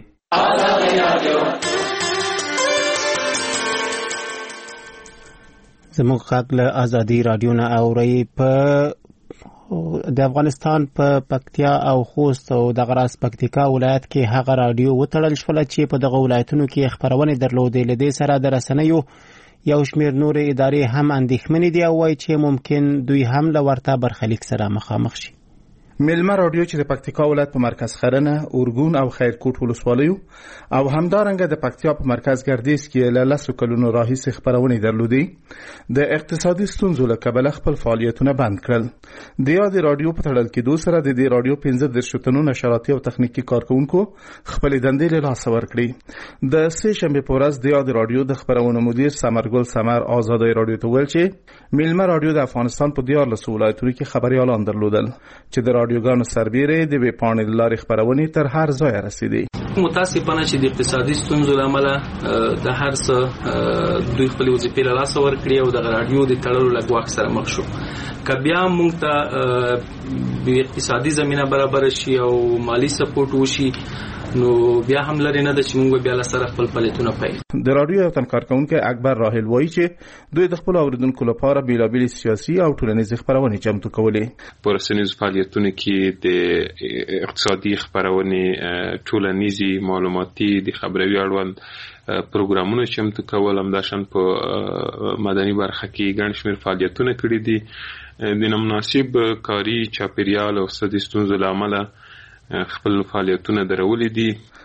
S1: زموږ غږ له ازادي راډیو نه اورئ. په د افغانستان په پکتیا او خوست او دغه راز پکتیکا ولایت کې هغه راډیو وتړل شوله چې په دغه ولایتونو کې خپرونې درلودې. له دې سره د رسنیو یو شمېر نورې ادارې هم اندېښمنې دي او وایي چې ممکن دوی هم له ورته برخلیک سره مخامخ شي.
S25: میلمه رادیو چې د پکتیکا ولایت په مرکز خرنه، اورګون او خیرکوټ ولسوالیو او همدارنګه د پکتیا په مرکز ګردیز کې له لسو کلونو راهیسې خپرونې درلودې، د اقتصادي ستونزو له کبله خپل فعالیتونه بند کړل. د یادې رادیو په تړل کېدو سره د دې رادیو پنځه دېرش تنو نشراتي او تخنیکي کارکوونکو خپلې دندې له لاسه ورکړې. د سې شنبې په ورځ د یادې رادیو د خپرونو مدیر ثمرګل ثمر ازادۍ رادیو ته وویل چې میلمه رادیو د افغانستان په دیارلسو ولایتونو کې خبریالان درلودل چې د رادیوګانو سربیره د ویب پاڼې له لارې خپرونې تر هر ځای رسیدې.
S26: متاسفانه چې د اقتصادي ستونزو له امله د هر څه دوی خپلې وظیفې له لاسه ورکړې او د رادیو د تړلو له ګواښ سره مخ شو. که بیا موږ ته اقتصادي زمینه برابر شي او مالی سپورټ وشي نو بیا هم لري نه د چې موږ بیا له سره خپل فعالیتونه پیل.
S25: د رادیو یو تن کارکوونکی اکبر راحل وایي چې دوی د خپل اوریدونکو لپاره بیلابیل سیاسي او ټولنیزې خپرونې چمتو کولې.
S27: په رسنیزو فعالیتونو کې د اقتصادي خپرونې، ټولنیزې، معلوماتي، د خبروي اړوند پروګرامونه چمتو کول، همداشان په مدني برخه کې ګڼ شمېر فعالیتونه کړي دي. د نامناسب کاري چاپیریال او اقتصادي ستونزو له امله خپل فعالیتونه درولې دي.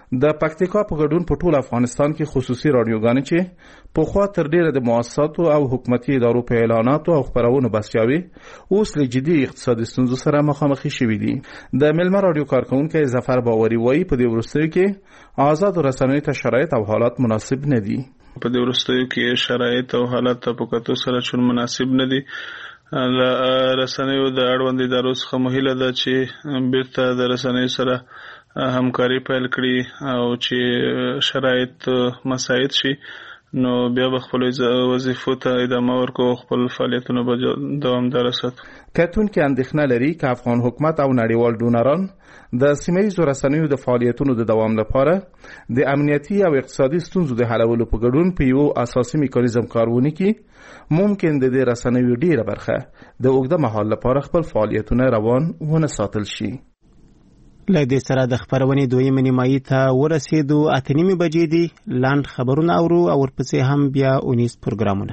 S25: د پکتیکا په ګډون په ټول افغانستان کې خصوصي رادیوګانې چې په خوا تر ډیره د مؤسساتو او حکومتي ادارو په اعلاناتو او خبرونو بسیاوي اوس له جدي اقتصادي ستونزو سره مخامخ شوي دي. د ملمه رادیو کارکونکي ظفر باوري وایي په دې وروستیو کې آزاد رسنیو ته شرایط او حالات مناسب نه دي.
S2: په دې وروستیو کې شرایط او حالات په کتو سره چون مناسب نه دي. رسنیو د اړوند ادارو څخه مهیله ده چې بیرته د رسنیو سره همکاري پیل کړي او چې شرایط مساعد شي نو بیا به خپل وظیفو ته ادامه ورکړو، خپل فعالیتونه به دوامدار وساتو.
S25: کتونکي اندېښنه لري چې افغان حکومت او نړیوال ډونران د سیمه ییزو رسنیو د فعالیتونو د دوام لپاره د امنیتي او اقتصادي ستونزو د حلولو په ګډون په یو اساسي میکانیزم کار ونه کړي، ممکن د دې رسنیو ډیره برخه د اوږده مهال لپاره خپل فعالیتونه روان ونه ساتل شي.
S1: له دې سره د خبرونې دویمه نیمایي ته ورسېدو. اته نیمې بجې دي. لاند خبرونه اورو او ورپسې هم بیا اونیز پروګرامونه.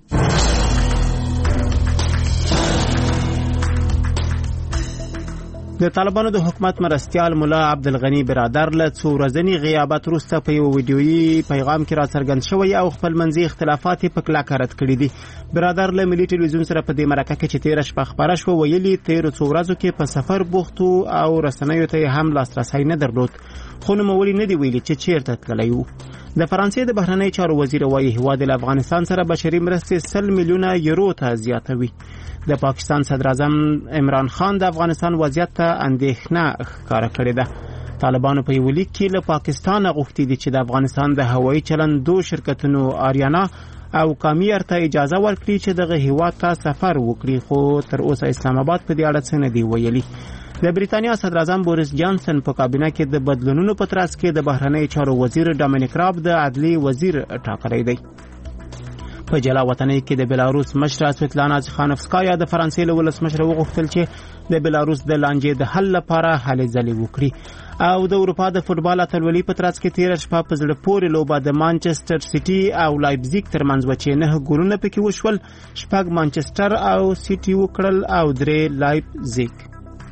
S1: د طالبانو د حکومت مرستیال ملا عبدالغنی برادر له څو ورځني غیابت وروسته په یو ویډیویي پیغام کې راڅرګند شوی او خپل منځي اختلافات په کلکه رد کړي دي. برادر له ملي ټلویزیون سره په دې مرکه کې چې تیره شپه خبره شوه ویلي تیرو څو ورځو کې په سفر بوختو او رسنیو ته هم لاسرسی نه درلود، خو نوموړي نه دی ویلي چې چیرته تللی و. د فرانسې د بهرنۍ چارو وزیر وایي هیواد له افغانستان سره بشري مرستې سل میلیونه یورو ته زیاتوي. د پاکستان صدر اعظم عمران خان د افغانستان وضعیت ته اندېښنه ښکاره کړې ده. طالبانو په یو لیک کې له پاکستان غوښتي دي چې د افغانستان د هوایي چلندو شرکتونو آریانا او کامیر ته اجازه ورکړي چې دغه هیواد ته سفر وکړي، خو تر اوسه اسلام آباد په دې اړه څه نه دی ویلي. د بریتانیا صدر اعظم بوریس جانسن په کابینه کې د بدلونونو په ترڅ کې د بهرنۍ چارو وزیر ډامینیک راب د عدلی وزیر ټاکلی دی. په جلا وطنۍ کې د بلاروس مشره سویتلانا څخانوفسکایا د فرانسې له ولسمشر وغوښتل چې د بلاروس د لانجې د حل لپاره هلې ځلې وکړي. او د اروپا د فوټبال اتلولۍ په ترڅ کې تیره شپه په زړه پورې لوبه د مانچسټر سیټي او لایپزیګ ترمنځ وه چې نه ګولونه پکې وشول، شپږ مانچسټر او سیټي وکړل او درې لایپزیګ.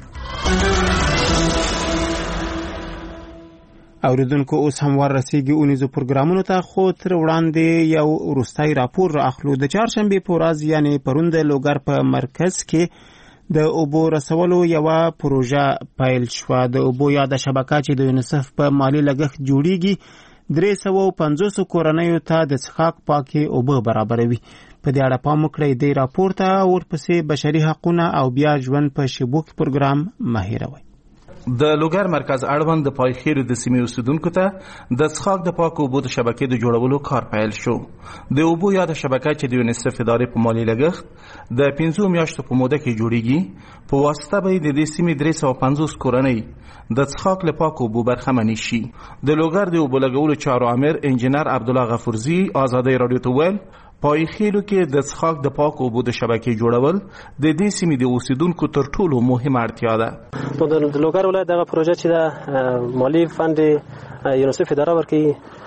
S1: اوریدونکو اوس هم ور رسیږي اونیزو پروګرامونو ته، خو تر وړاندې یو وروستی راپور را اخلو. د چهارشنبې په ورځ یعنې پرون د لوګر په مرکز کې د اوبو رسولو یوه پروژه پیل شوه. د اوبو یاده شبکه چې د یونیسف په مالي لګښت جوړیږي درې سوه پنځوس کورنیو ته د څښاک پاکې اوبه برابروي. په دې اړه پام وکړئ. دې راپور ته ورپسې بشري حقونه او بیا ژوند په شبوک پروګرام مه هیروئ.
S25: د لوګر مرکز اړوند د پایخیرو د سیمې اوسیدونکو ته د څښاک د پاکو اوبو د شبکې د جوړولو کار پیل شو. د اوبو یاده شبکه چې د یونیسف ادارې په مالي لګښت د پنځو میاشتو په موده کې جوړیږي، په واسطه به د دې سیمې درې سوه پنځوس کورنۍ د څښاک له پاکو اوبو برخمنې شي. د لوګر د اوبو لګولو چارو امیر انجینر عبدالله غفورزي ازادۍ راډیو ته ویل پایخیلو کې د څښاک د پاکو اوبو د شبکې جوړول د دې سیمې د اوسیدونکو تر ټولو مهمه اړتیا ده.
S7: نو د لوګر ولایت دغه پروژه چې د مالي فند یونیسف اداره ورکوي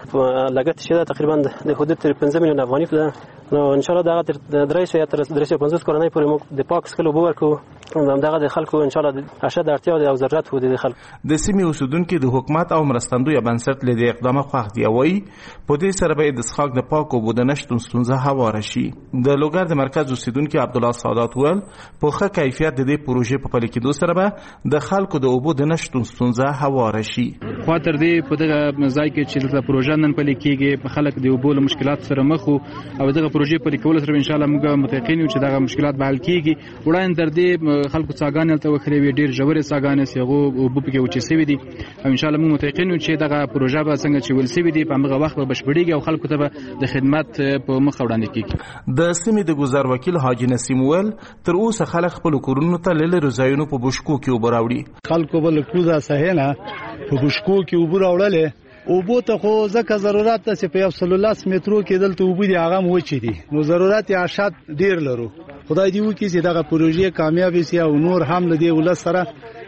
S7: لګښت چې ده تقریبا د حدود تر پنځه میلیون افغاني ده. نو ان شاء الله دغه تر درې سوه تر درې سوه پنځوس کورنۍ پورې موږ د پاک څښلو اوبه ورکوو. دغه د خلکو ان شاء الله اشد اړتیا او ضرورت وو د خلکو.
S25: د سیمې اوسیدونکو د حکومت او مرستندوی بنسټ له دې اقدامه خوښ دي. وایي په دې سره به د څښاک د پاکو اوبو د نشتون ستونزه هواره شي. د لوګر د مرکز اوسیدونکو عبدالله سادات ویل په ښه کیفیت د دې پروژې په پلي کېدو سره به د خلکو د اوبو د نشتون ستونزه هواره شي.
S9: خو تر دې په دغه ځای کې چې د پروژه نن پلي کېږي خلک د اوبو له مشکلات سره مخ او دغه پروژې پلي کول سره ان شاء الله موږ متيقن یو چې دغه مشکلات به حل کیږي. وړاندې تر دې خلکو څاګانې ته وخري وي ډیر ژورې څاګانې سیغو اوبو پکې وچې سوي دي او ان شاء الله موږ متيقن یو چې دغه پروژه به څنګه چې ول سوي دي په هغه وخت به بشپړیږي او خلکو ته به د خدمات په مخ وړاندې کیږي.
S25: د سیمې د گذر وکیل حاجی نسیم ول تر اوسه خلک خپل کورونو ته لری روزایونو په بشکو کې وبراوړي.
S11: خلکو بل کلوزه سهنه په بشکو کې وبراوړل اوبو ته خو ځکه ضرورت ته چې په یو سل لاس مترو کې دلته اوبو دي هغه موچې دي نو ضرورت یې اشد ډیر لرو. خدای دې وکړي چې دغه پروژې کامیاب شي او نور هم له دې ولس سره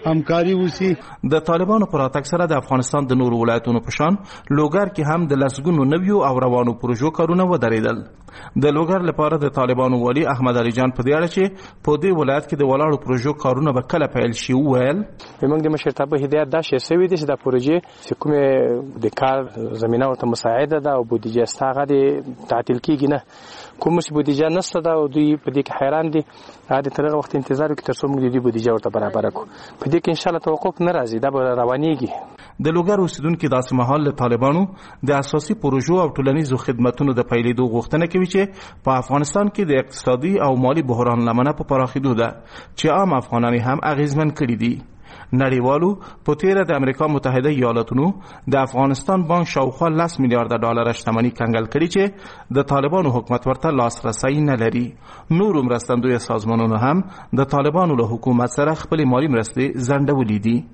S11: همکاري وسی.
S25: د طالبانو پر راتګ سره د افغانستان د نورو ولایتونو په شان لوګر کې هم د لسګونو نویو او روانو پروژو کارونه ودرېدل. د لوګر لپاره د طالبانو والی احمد علي جان په دې اړه چې په دې ولایت کې د ولاړو پروژو کارونه به کله پیل شي وویل
S4: موږ د مشرتابه هدایت دا شې سوي دي چې د پروژې چې کومه د کار زمينه ورته مساعده ده او بودیجه ستاغه دي تعطیل کیږي نه کوم چې بودیجه نشته دا او دوی په دې کې حیران دي عادي ترغه وخت انتظار وکړي تر څو موږ د دې بودیجه ورته برابر کړو په دې کې ان شاء الله توقف نه راځي دا به روانيږي.
S25: د لوګر اوسیدونکو داسې مهال له طالبانو د اساسي پروژو او ټولنیزو خدماتو د پیلېدو غوښتنه کوي چې په افغانستان کې د اقتصادي او مالی بحران لمنه په پراخېدو ده چې عام افغانان هم اغیزمن کړي دي. نړیوالو په تیره د امریکا متحده ایالاتونو د افغانستان بانک شاوخوا لس میلیارډ ډالر شتمنۍ کنګل کړي چې د طالبانو حکومت ورته لاسرسی نه لري. نور مرستندوی سازمانونو هم د طالبانو له حکومت سره خپل مالی مرستې ځنډولې دي.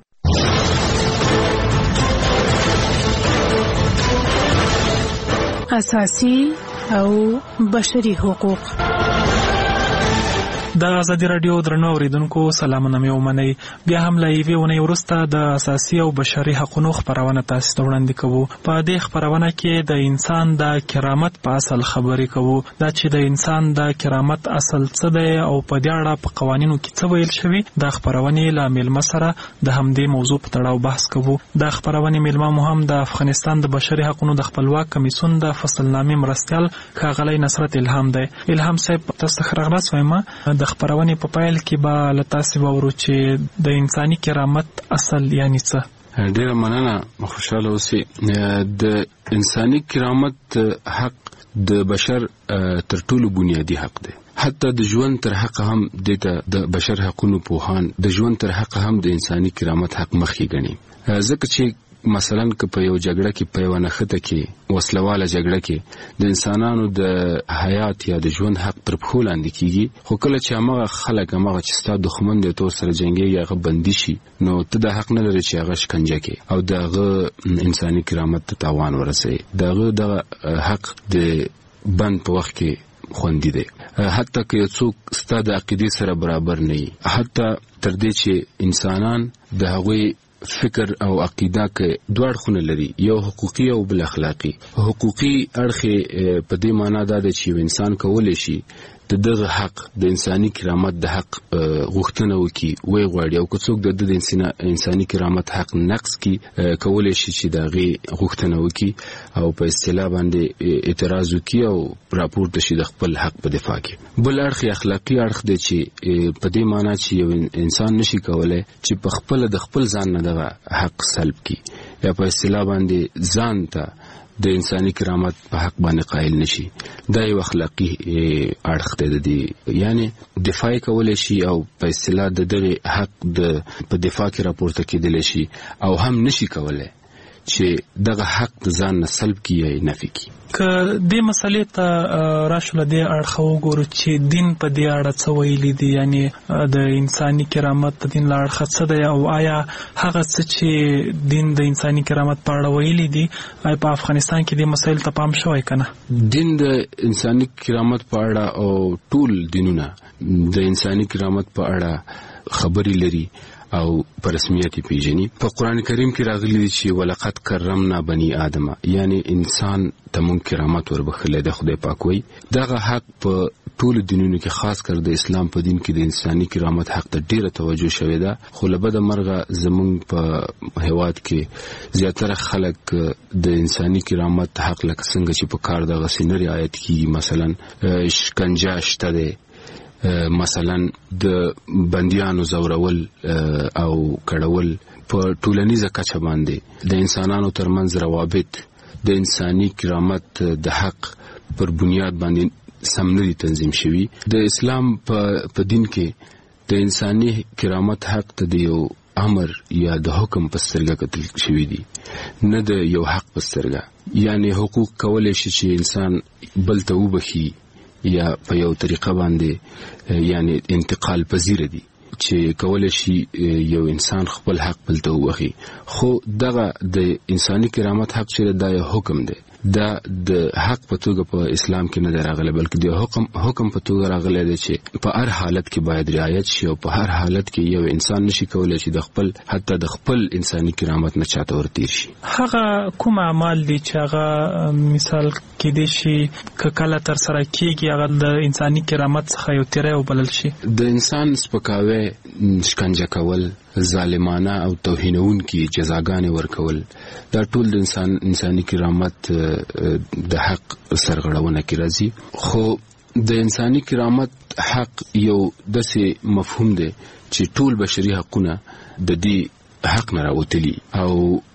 S18: اساسي او بشري حقوق.
S8: د ازادي رادیو درنو اوریدونکو سلامونه مې ومنئ. بیا هم له یوې اونۍ وروسته د اساسي او بشري حقوقو خپرونه تاسو ته وړاندې کوو. په دې خپرونه کې د انسان د کرامت په اصل خبرې کوو، دا چې د انسان د کرامت اصل څه دی او په دې اړه په قوانینو کې څه ویل شوي. د خپرونې له میلمه سره د همدې موضوع په تړاو بحث کوو. د خپرونې میلمه مو هم د افغانستان د بشري حقوقو د خپلواک کمیسیون د فصلنامې مرستیال ښاغلی نصرت الهام دی. الهام صاحب تاسو ته ښه راغلاست وایم. د خپرونې په پایل کې به له تاسو وورو چې د انساني کرامت اصل یعنی څه.
S13: ډیره مننه، خوشاله اوسئ. د انساني کرامت حق د بشر تر ټولو بنیادی حق دی. حتی د ژوند تر حق هم د بشر حقونو پوهان د ژوند تر حق هم د انساني کرامت حق مخکې ګڼي. ځکه چې مثلا که په یو جګړه کې په یو نښته کې وسلواله جګړه کې د انسانانو د حیات یا د ژوند حق تر پښو لاندې کیږي، خو کله چې هغه خلک هغه چې ستا دښمن دی تو سره جنګي هغه بندي شي، نو ته د حق نه لري چې هغه شکنجه کې او دغه انساني کرامت ته تاوان ورسوي. دغه د حق د بند په وخت کې خوندي دی. حتی که یو څوک ستا د عقیدې سره برابر نه وي، حتی تر دې چې انسانان د هغوی فکر او عقیده کې دوه اړخونه لري، یو حقوقي او بل اخلاقي. حقوقي اړخ په دې معنی دا دی چې انسان کولی شي د دغه حق د انساني کرامت د حق غوښتنه وکړي وی غواړي، او که څوک د انساني کرامت حق نقض کړي کولی شي چې د هغې غوښتنه وکړي او په اصطلاح باندې اعتراض وکړي او راپورته شي د خپل حق په دفاع کې. بل اړخ اخلاقي اړخ دی چې په دې معنی چې یو انسان نشي کولی چې په خپل د خپل ځان نه دغه حق سلب کړي یا په اصطلاح باندې ځان ته د انساني کرامت په حق باندې قائل نشي. دا یو اخلاقی اړخ دی، یعنی دفاع کولای شي او په اصطلاح د دغه حق د په دفاع کې راپورته کېدلی شي، او هم نشي کولای چې دغه حق د ځان نه سلب کړي یا نفي کړي.
S8: که دې مسلې ته راشو له دې اړخه وګورو چې دین په دې اړه څه ویلي دي، یعنی د انساني کرامت د دین له اړخه څه دی، او آیا هغه څه چې دین د انساني کرامت په اړه ویلي دي آیا په افغانستان کې دې مسایل ته پام شوی که نه؟
S13: دین د انساني کرامت په اړه او ټول دینونه د انساني کرامت په اړه خبرې لري او په رسمیت پیژني. په قران کریم کې راغلي دي چې ولقد کرمنا بني آدم، یعنی انسان ته مونږ کرامت وربخښلی دی. خدای پاک وایي دغه حق په ټولو دینونو کې خاص کر د اسلام په دین کې د انساني کرامت حق ته ډیره توجه شوې ده، خو له بده مرغه زمونږ په هیواد کې زیاتره خلک د انساني کرامت حق لکه څنګه چې په کار دغسې نه رعایت کیږي. مثلا شکنجه شته دی، مثلا د بندیانو زورول او کړول په ټولنیزه کچه باندې د انسانانو ترمنځ روابط د انساني کرامت د حق پر بنیاد باندې سم نه دي تنظیم شوي. د اسلام په دین کې د انساني کرامت حق ته د یو امر یا د حکم په سترګه کتل شوي دي، نه د یو حق په سترګه. یعنی حقوق کولی شي چې انسان بل ته وبخي یا په یو طریقه باندې یعنی انتقال پذیر دي چې کولی شي یو انسان خپل حق بل ته وبخي، خو دغه د انساني کرامت حق چې دا یو حکم دی دا د حق په توګه په اسلام کې نه راغلی بلکې د حکم حکم په توګه راغلی دی چې په هر حالت کې باید رعایت شي او په هر حالت کې یو انسان نشي کولای چې د خپل حتی د خپل انساني کرامت نه چاته ورتیر شي.
S8: هغه کوم اعمال دي چې هغه مثال کې دي شي کله تر سره کیږي هغه د انساني کرامت څخه یو تیری وبلل شي؟ د انسان سپکاوی، شکنجه کول، ظالمانه او توهینونکي جزاګانې ورکول، دا ټول د انسان انساني کرامت د حق سرغړونه کې راځي. خو د انساني کرامت حق یو داسې مفهوم دی چې ټول بشري حقونه د دې حق نه راوتلي او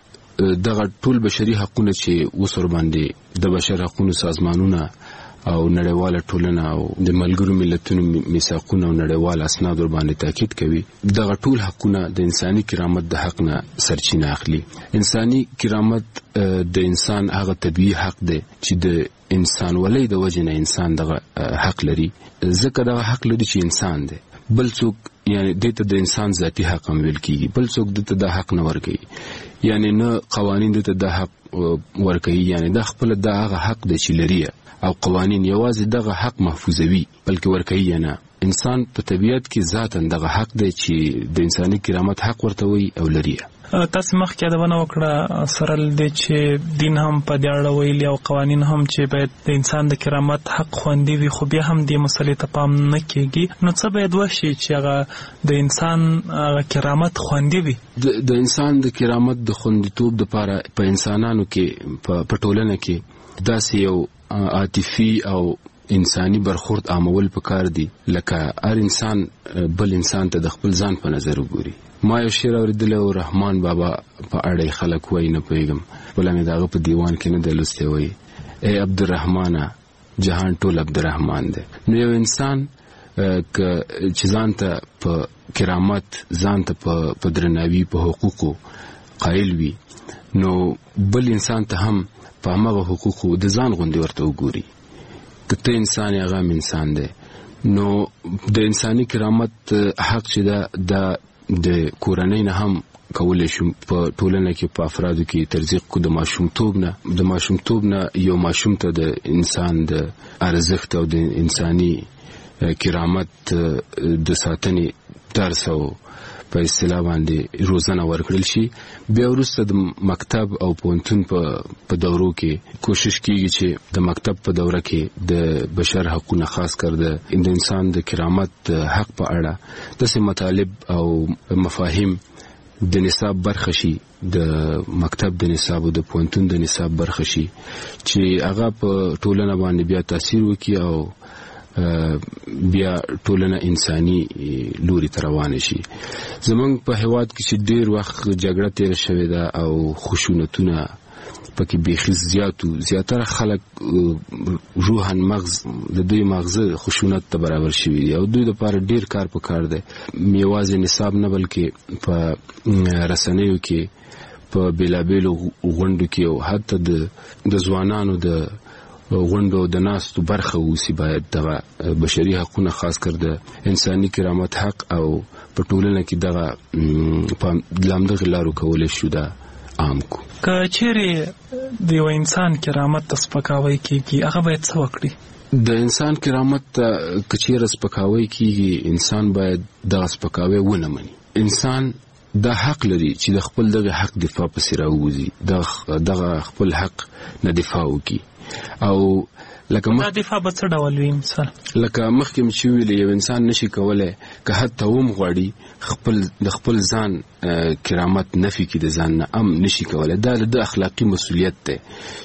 S8: دغه ټول بشري حقونه چې اوس ورباندې د بشر حقونو سازمانونه او نړیواله ټولنه او د ملګرو ملتونو میثاقونه او نړیوال اسناد ورباندې تاکید کوي، دغه ټول حقونه د انساني کرامت د حق نه سرچینه اخلي. انساني کرامت د انسان هغه طبیعي حق دی چې د انسان ولې د وجه نه انسان دغه حق لري، ځکه دغه حق لري چې انسان دی. بل څوک یعنی دته د انسان ذاتی حق هم ویل کیږي، بل څوک دته د حق نه ورکوي، یعنی نه قوانین دته د حق ورکوي، یعنی د خپل د هغه حق دی چې لري او قوانین یوازې دغه حق محفوظوي بلکې ورکوي نه. انسان په طبیعت کې ذاتاً دغه حق دی چې د انساني کرامت حق ورته وي او لري. تاسو مخکې یادونه وکړه سره د چې دین هم په دې اړه ویلي او قوانین هم چې باید د انسان د کرامت حق خوندي وي، خو بیا هم دې مسلې ته پام نه کیږي. نو څه باید وشي چې هغه د انسان هغه کرامت خوندي وي؟
S13: د انسان د کرامت د خوندیتوب لپاره په انسانانو کې په ټولنه کې داسې یو عاطفي او انساني برخورد عامول پکار دي لکه هر انسان بل انسان ته د خپل ځان په نظر وګوري. ما یو شعر اوریدلی و، رحمان بابا په اړه خلک وایي نه پوهېږم بله مې د هغه په دیوان کې نه دی لوستی، وایي ای عبدالرحمانه جهان ټول عبدالرحمان دی. نو یو انسان چې ځان ته په کرامت، ځان ته په درناوي، په حقوقو قایل وي، نو بل انسان ته هم په همغه حقوقو د ځان غوندې ورته وګوري. که ته انسان هغه هم انسان دی. نو د انساني کرامت حق چې ده دا د کورنۍ نه هم کولی شو په ټولنه کې په افرادو کې ترزیق کو. د ماشومتوب نه د ماشومتوب نه یو ماشوم ته د انسان د ارزښت او د انساني کرامت د ساتنې درس او په اصطلاح باندې روزنه ورکړل شي. بیا وروسته د مکتب او پوهنتون په دورو کې کوشش کیږي چې د مکتب په دوره کې د بشر حقوقو خاص کر د انسان د کرامت حق په اړه داسې مطالب او مفاهیم د نصاب برخه شي، د مکتب د نصاب او د پوهنتون د نصاب برخه شي چې هغه په ټولنه باندې بیا تاثیر وکړي او بیا ټولنه انساني لوري ته روانه شي. زمونږ په هیواد کې چې ډیر وخت جګړه تیر شوې ده او خشونتونه پکې بیخي زیاتو زیاتره خلک روحاً مغز د دوی مغزه خشونت ته برابر شوي دي او دوی لپاره ډیر کار پکار دی. یوازې نصاب نه بلکې په رسنیو کې، په بیلابیلو غونډو کې او حتی د ځوانانو د غونډو د ناستو برخه اوسي. باید دغه بشري حقونه خاص کر د انساني کرامت حق او په ټولنه کې دغه په لامدغه لارو کولی شو دا عام کو.
S8: که چیرې د یو انسان کرامت ته سپکاوی کیږي هغه باید څه وکړي؟
S13: د انسان کرامت ته که چیرې سپکاوی کیږي انسان باید دغه سپکاوی ونه مني. انسان دا حق لري چې د خپل دغه حق دفاع پسې راووځي، دغه خپل حق نه دفاع وکړي. او لکه
S8: دا دفاع به څه ډول وي؟ مثلا
S13: لکه مخکې مې چې ویلې یو انسان نشي کولی که حتی هم غواړي خپل د خپل ځان کرامت نفي کړي، د ځان نه هم نشي کولی. دا د اخلاقي مسؤلیت دی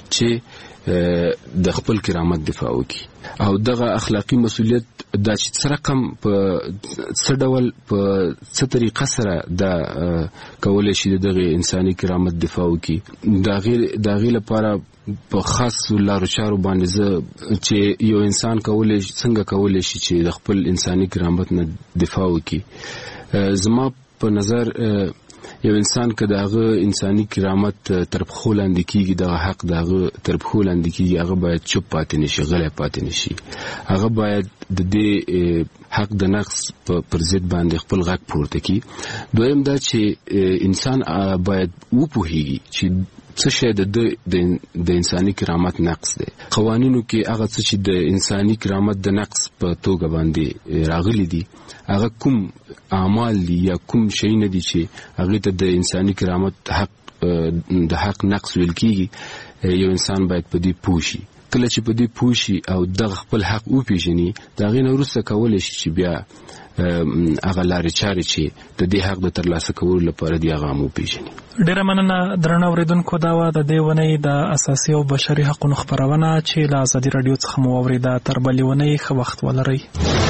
S13: چې د خپل کرامت دفاع وکړي او دغه اخلاقي مسؤلیت دا چې څه رقم په څه ډول په څه طریقه سره دا کولی شي دغه انساني کرامت دفاع وکړي. د هغې لپاره په خاص لارو چارو باندې زه چې یو انسان کولی څنګه کولی شي چې د خپل انساني کرامت نه دفاع وکړي. زما په نظر یو انسان که د هغه انساني کرامت تر پښو لاندې کېږي، دغه حق د هغه تر پښو لاندې کېږي، هغه باید چوپ پاتې نه شي، غلی پاتې نه شي. هغه باید د دې حق د نقص پر ضد باندې خپل غږ پورته کړي. دویم دا چې انسان باید وپوهېږي چې څه شی د د انساني کرامت نقص دی. قوانینو کې هغه څه چې د انساني کرامت د نقص په توګه باندې راغلي دي هغه کوم اعمال دي یا کوم شی نه دي چې هغه ته د انساني کرامت حق د حق نقص ویل کیږي. یو انسان باید په دې پوه شي. کله چې په دې پوه شي او د خپل حق وپیژني د هغې نه وروسته کولی شي چې بیا هغه لارې چارې چې د دې حق د ترلاسه کولو لپاره دي هغه هم وپیژني.
S8: ډیره مننه درنه اورېدونکو. دا وه د دې ونې د اساسي او بشري حقونو خپرونه چې له ازادي راډیو څخه مو واورېده. تر بلې ونې ښه وخت ولرئ.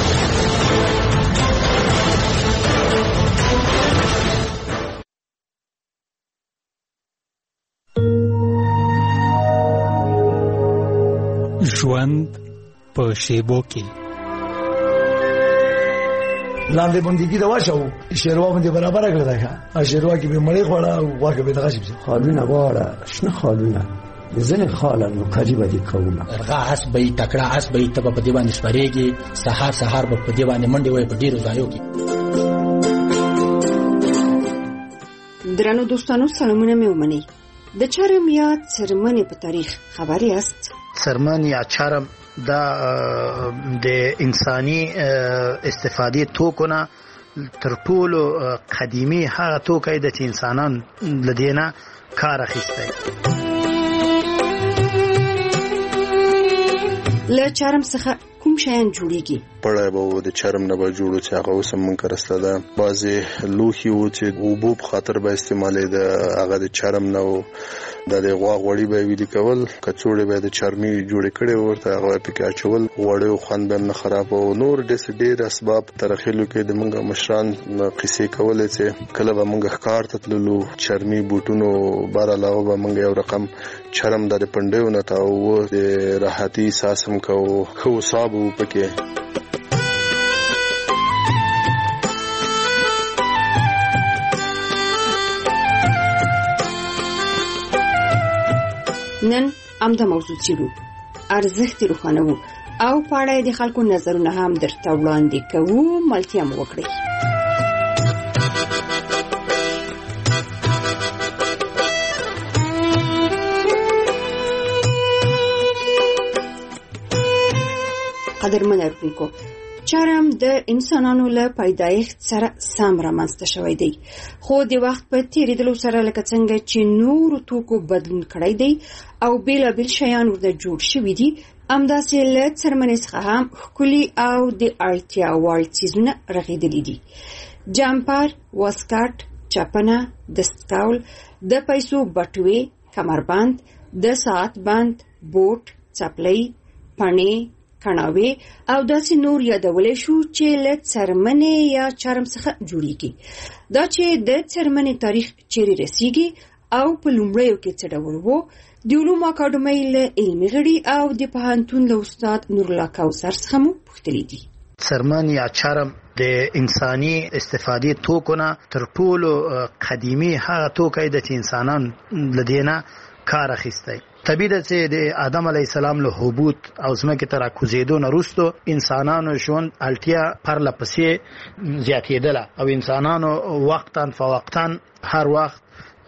S10: ژوند په شیبو کې
S12: لاندې بندګي دا واښو شیروا باندې برابر کړل دا شیروا کې به مړی خوړه او واګه به دغه شي
S14: خالونه واړه شنه خالونه ځنه خالونه کاجی باندې کومه
S15: ارغه اس به تکړه اس به ته په دی باندې سپریږي سحر سحر په دی باندې منډي وای په ډیرو ځایو کې.
S16: درنو دوستانو سلامونه مې ومني. د چرم یا څرمنې په تاریخ خبر یاست؟
S22: څرمن یا چرم دا د انساني استفادې توکونه تر ټولو قدیمي هغه توکی د چې انسانان لدینه کار اخیستی.
S16: له چرم څخه کوم شیان جوړیږي؟
S17: پړی به د چرم نه به جوړو چې هغه اوس هم موږ کرسته ده. بعضې لوښي وو چې اوبو په خاطر به استعمالېده هغه د چرم نه و. د غوا غوړي به یې ویلي کول، کڅوړې به یې د چرمي جوړې کړې وو ورته هغه به پکې اچول. غوړیو خوند به هم نه خراب و. نور داسې ډېر اسباب ترخیلو کې د موږ مشران قصې کولې چې کله به موږ ښکار ته تللو چرمي بوټونو بار علاوه به موږ یو رقم چرم د پنډیو نه تاوه د راحتي احساس هم کوو. ښه وصاب و پکې.
S16: نن امدا موضوع چیرو ارزښت روښانه او پاړای د خلکو نظرونه هم درته وړاندې کوو. ملتیا مو وکړئ. قدرمن اورونکو، چرم د انسانانو له پیدایښت سره سم رامنځته شوی دی، خو د وخت په تیریدلو سره لکه څنګه چې نورو توکو بدلون کړی دی او بیلابیل شیان ورته جوړ شوي دي، همداسې له څرمنې څخه هم ښکلي او د اړتیا وړ څیزونه رغېدلي دي. جمپر، واسکټ، چپنه، دستکول، د پیسو بټوې، کمربند، د ساعت بند، بوټ، څپلۍ، پڼې، کڼاوې او داسې نور یادولی شو چې له څرمنې یا چرم څخه جوړیږي. دا چې د څرمنې تاریخ چیرې رسیږي او په لومړیو کې څه ډول و، د علومو اکاډمۍ له علمي غړي او د پوهنتون له استاد نورالله کوثر څخه مو پوښتلي دي.
S22: څرمن یا چرم د انساني استفادې توکونه تر ټولو قدیمي هغه توکی د چې انسانان لدینه کار اخیستی. طبیعي ده چې د آدم علیه السلام له هبوط او ځمکې ته راکوزېدو نه وروستو انسانانو ژوند اړتیا پرله پسې زیاتېدله او انسانانو وقتاً فوقتاً هر وخت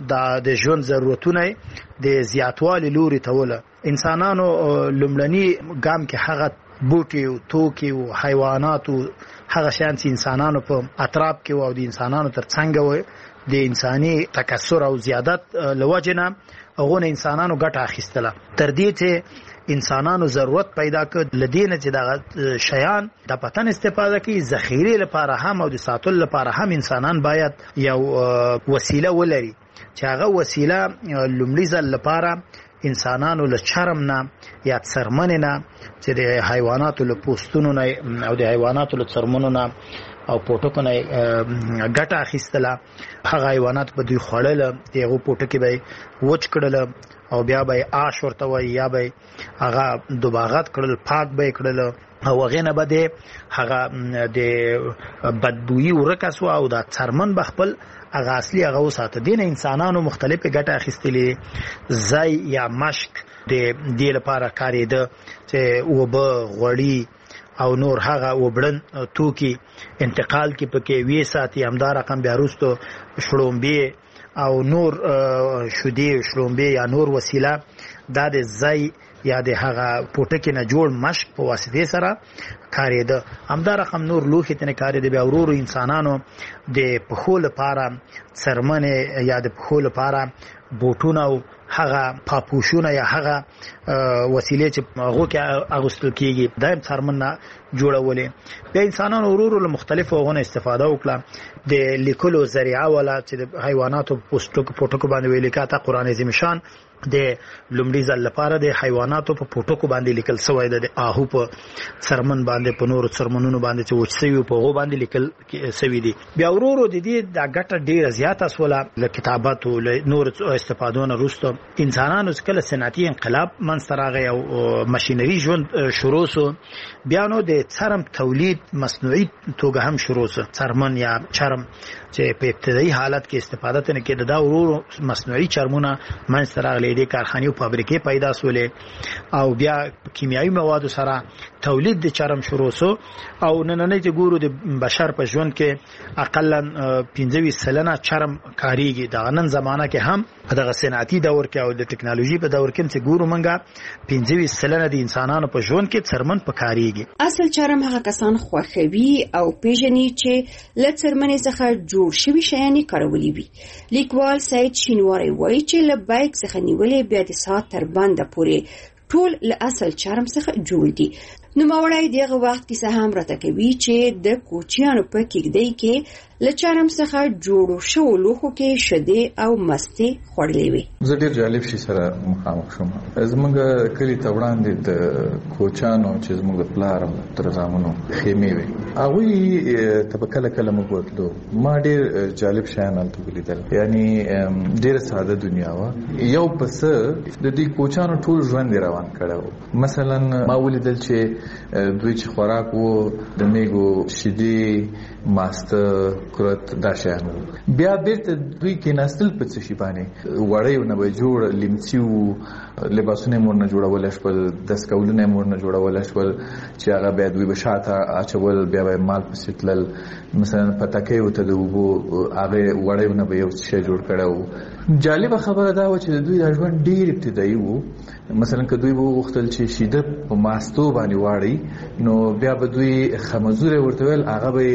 S22: د ژوند ضرورتونه د زیاتوالي لوري ته وله. انسانانو لومړني ګام کې هغه بوټي او توکي او حیوانات او هغه شیان چې انسانانو په اطراف کې او د انسانانو تر څنګ و د انساني تکثر او زیادت لوجه نه هغه انسانانو ګټه اخیستله. تر دې چې انسانانو ضرورت پیدا کړ لدینه چې د شیان د پتن استفاده کوي، ذخیره لپاره هم او د ساتلو لپاره هم انسانان باید یو وسیله ولري چې هغه وسیله لومړي ځل لپاره انسانانو له چرم نه یا څرمنې نه چې د حیواناتو له پوستونو نه او د حیواناتو له څرمنو نه او پوټکو نه ګټه اخیستله. هغه حیوانات به دوی خوړله، د هغو پوټکې به یې وچ کړله او بیا به یې آش ورته وایي یا به یې هغه دوباغت کړل، پاک به یې کړله او هغې نه به د هغه د بدبویي ورکه سوه او دا څرمن به خپل هغه اصلي هغه وساته. دې نه انسانانو مختلفې ګټه اخیستلې. ځای یا مشک د دې لپاره کارېده چې اوبه، غوړي او نور هغه وبړن توکي انتقال کې پکې وی ساتي. همدا رقم بیا وروستو شړومبې
S3: او نور شودي شلومبه یا نور وسیله دا د ځای یا د هغه پټکې نه جوړ مشک په واسطه سره کارېده. همدا رقم نور لوښي تنه کارېده. بیا ورورو انسانانو د پخو لپاره څرمنې یا د پخو لپاره بوټونه او هغه پاپوشونه یا هغه وسیلې چې هغه کې اغوستل کیږي دایم څرمنه جوړولې. بیا انسانانو ورورو له مختلفو غونه استفاده وکړه. د لیکلو ذریعہ ولا چې د حیواناتو پوسټکو پټکو باندې ویل کاته قران عظیم شان د لومړي ځل لپاره د حیواناتو په پټکو باندې لیکل شوی د آهو په څرمن باندې په نورو څرمنونو باندې چې وچسوي په غو باندې لیکل شوی دي. بیا ورورو د دې د ګټه ډیره زیاته سوله له کتابت او نور استفادهونه وروسته انسانانو کله صنعتي انقلاب منځ راغی او ماشينري ژوند شروع شو. بیا نو د څرم تولید مصنوعي توګه هم شروع شو. څرمن یا چرم چې په ابتدایي حالت کې استفاده تنه کې د ورورو مصنوعي چرمونه منځ راغلي د کارخانې او فابریکې پیدا سولې او بیا کیمیاوي مواد سره تولید د چرم شروع شو. او نننې چې ګورو د بشر په ژوند کې اقلا پنځه سلنه چرم کاریږي. د نن زمانہ کې هم دغه صنعتي دور کې او د ټکنالوژي په دور کې چې ګورو منګه پنځه سلنه د انسانانو په ژوند کې څرمن په کاریږي.
S16: اصل چرم هغه کسان خوښوي او پیژني چې له څرمنې څخه جوړ شوي شیان کارولي وي. لیکوال سید شینواری وایي چې له بایک څخه نیولې بیا د ساعت تر بنده پورې ټول له اصل چرم څخه جوړ دي. نو ماوړای دغه وخت کې هم راته کوي چې د کوچیانو په کېږدۍ کې له چرم څخه جوړو شو لوخو کې شیدې او مستې خوړلې وي.
S6: زه ډېر جالب شي سره مخامخ شوم. زموږ کلی ته وړاندې د کوچیانو چې زموږ د پلار او تر زامنو خیمې وي هغوی ته کله کله موږ ورتلو. ما ډېر جالب شیان هلته ولیدل. یعنی ډېره ساده دنیا وه. یو پسه د دې کوچیانو ټول ژوند روان کړی و. مثلا ما ولیدل چې دوی چې خوراک وو د میګو شیدې ماسته کرت دا شیان وو. بیا بیرته دوی کې ناستل په څه شي باندې وړیو نه به جوړ لیمڅي وو لباسونه مور نه جوړول شول دستکولونه مور نه جوړول شول چې هغه بیا دوی به شاته اچول بیا به مال پسې تلل. مثلا پتاکې وته د وبو هغه وړیو نه به یو څه جوړ کړو. جالب خبره دا و چې دوی د ژوند ډیر ابتدایي وو. مثلا که دوی وو وختل چې شیده په ماستو باندې واړی نو بیا به دوی خمزوره ورته ویل هغه به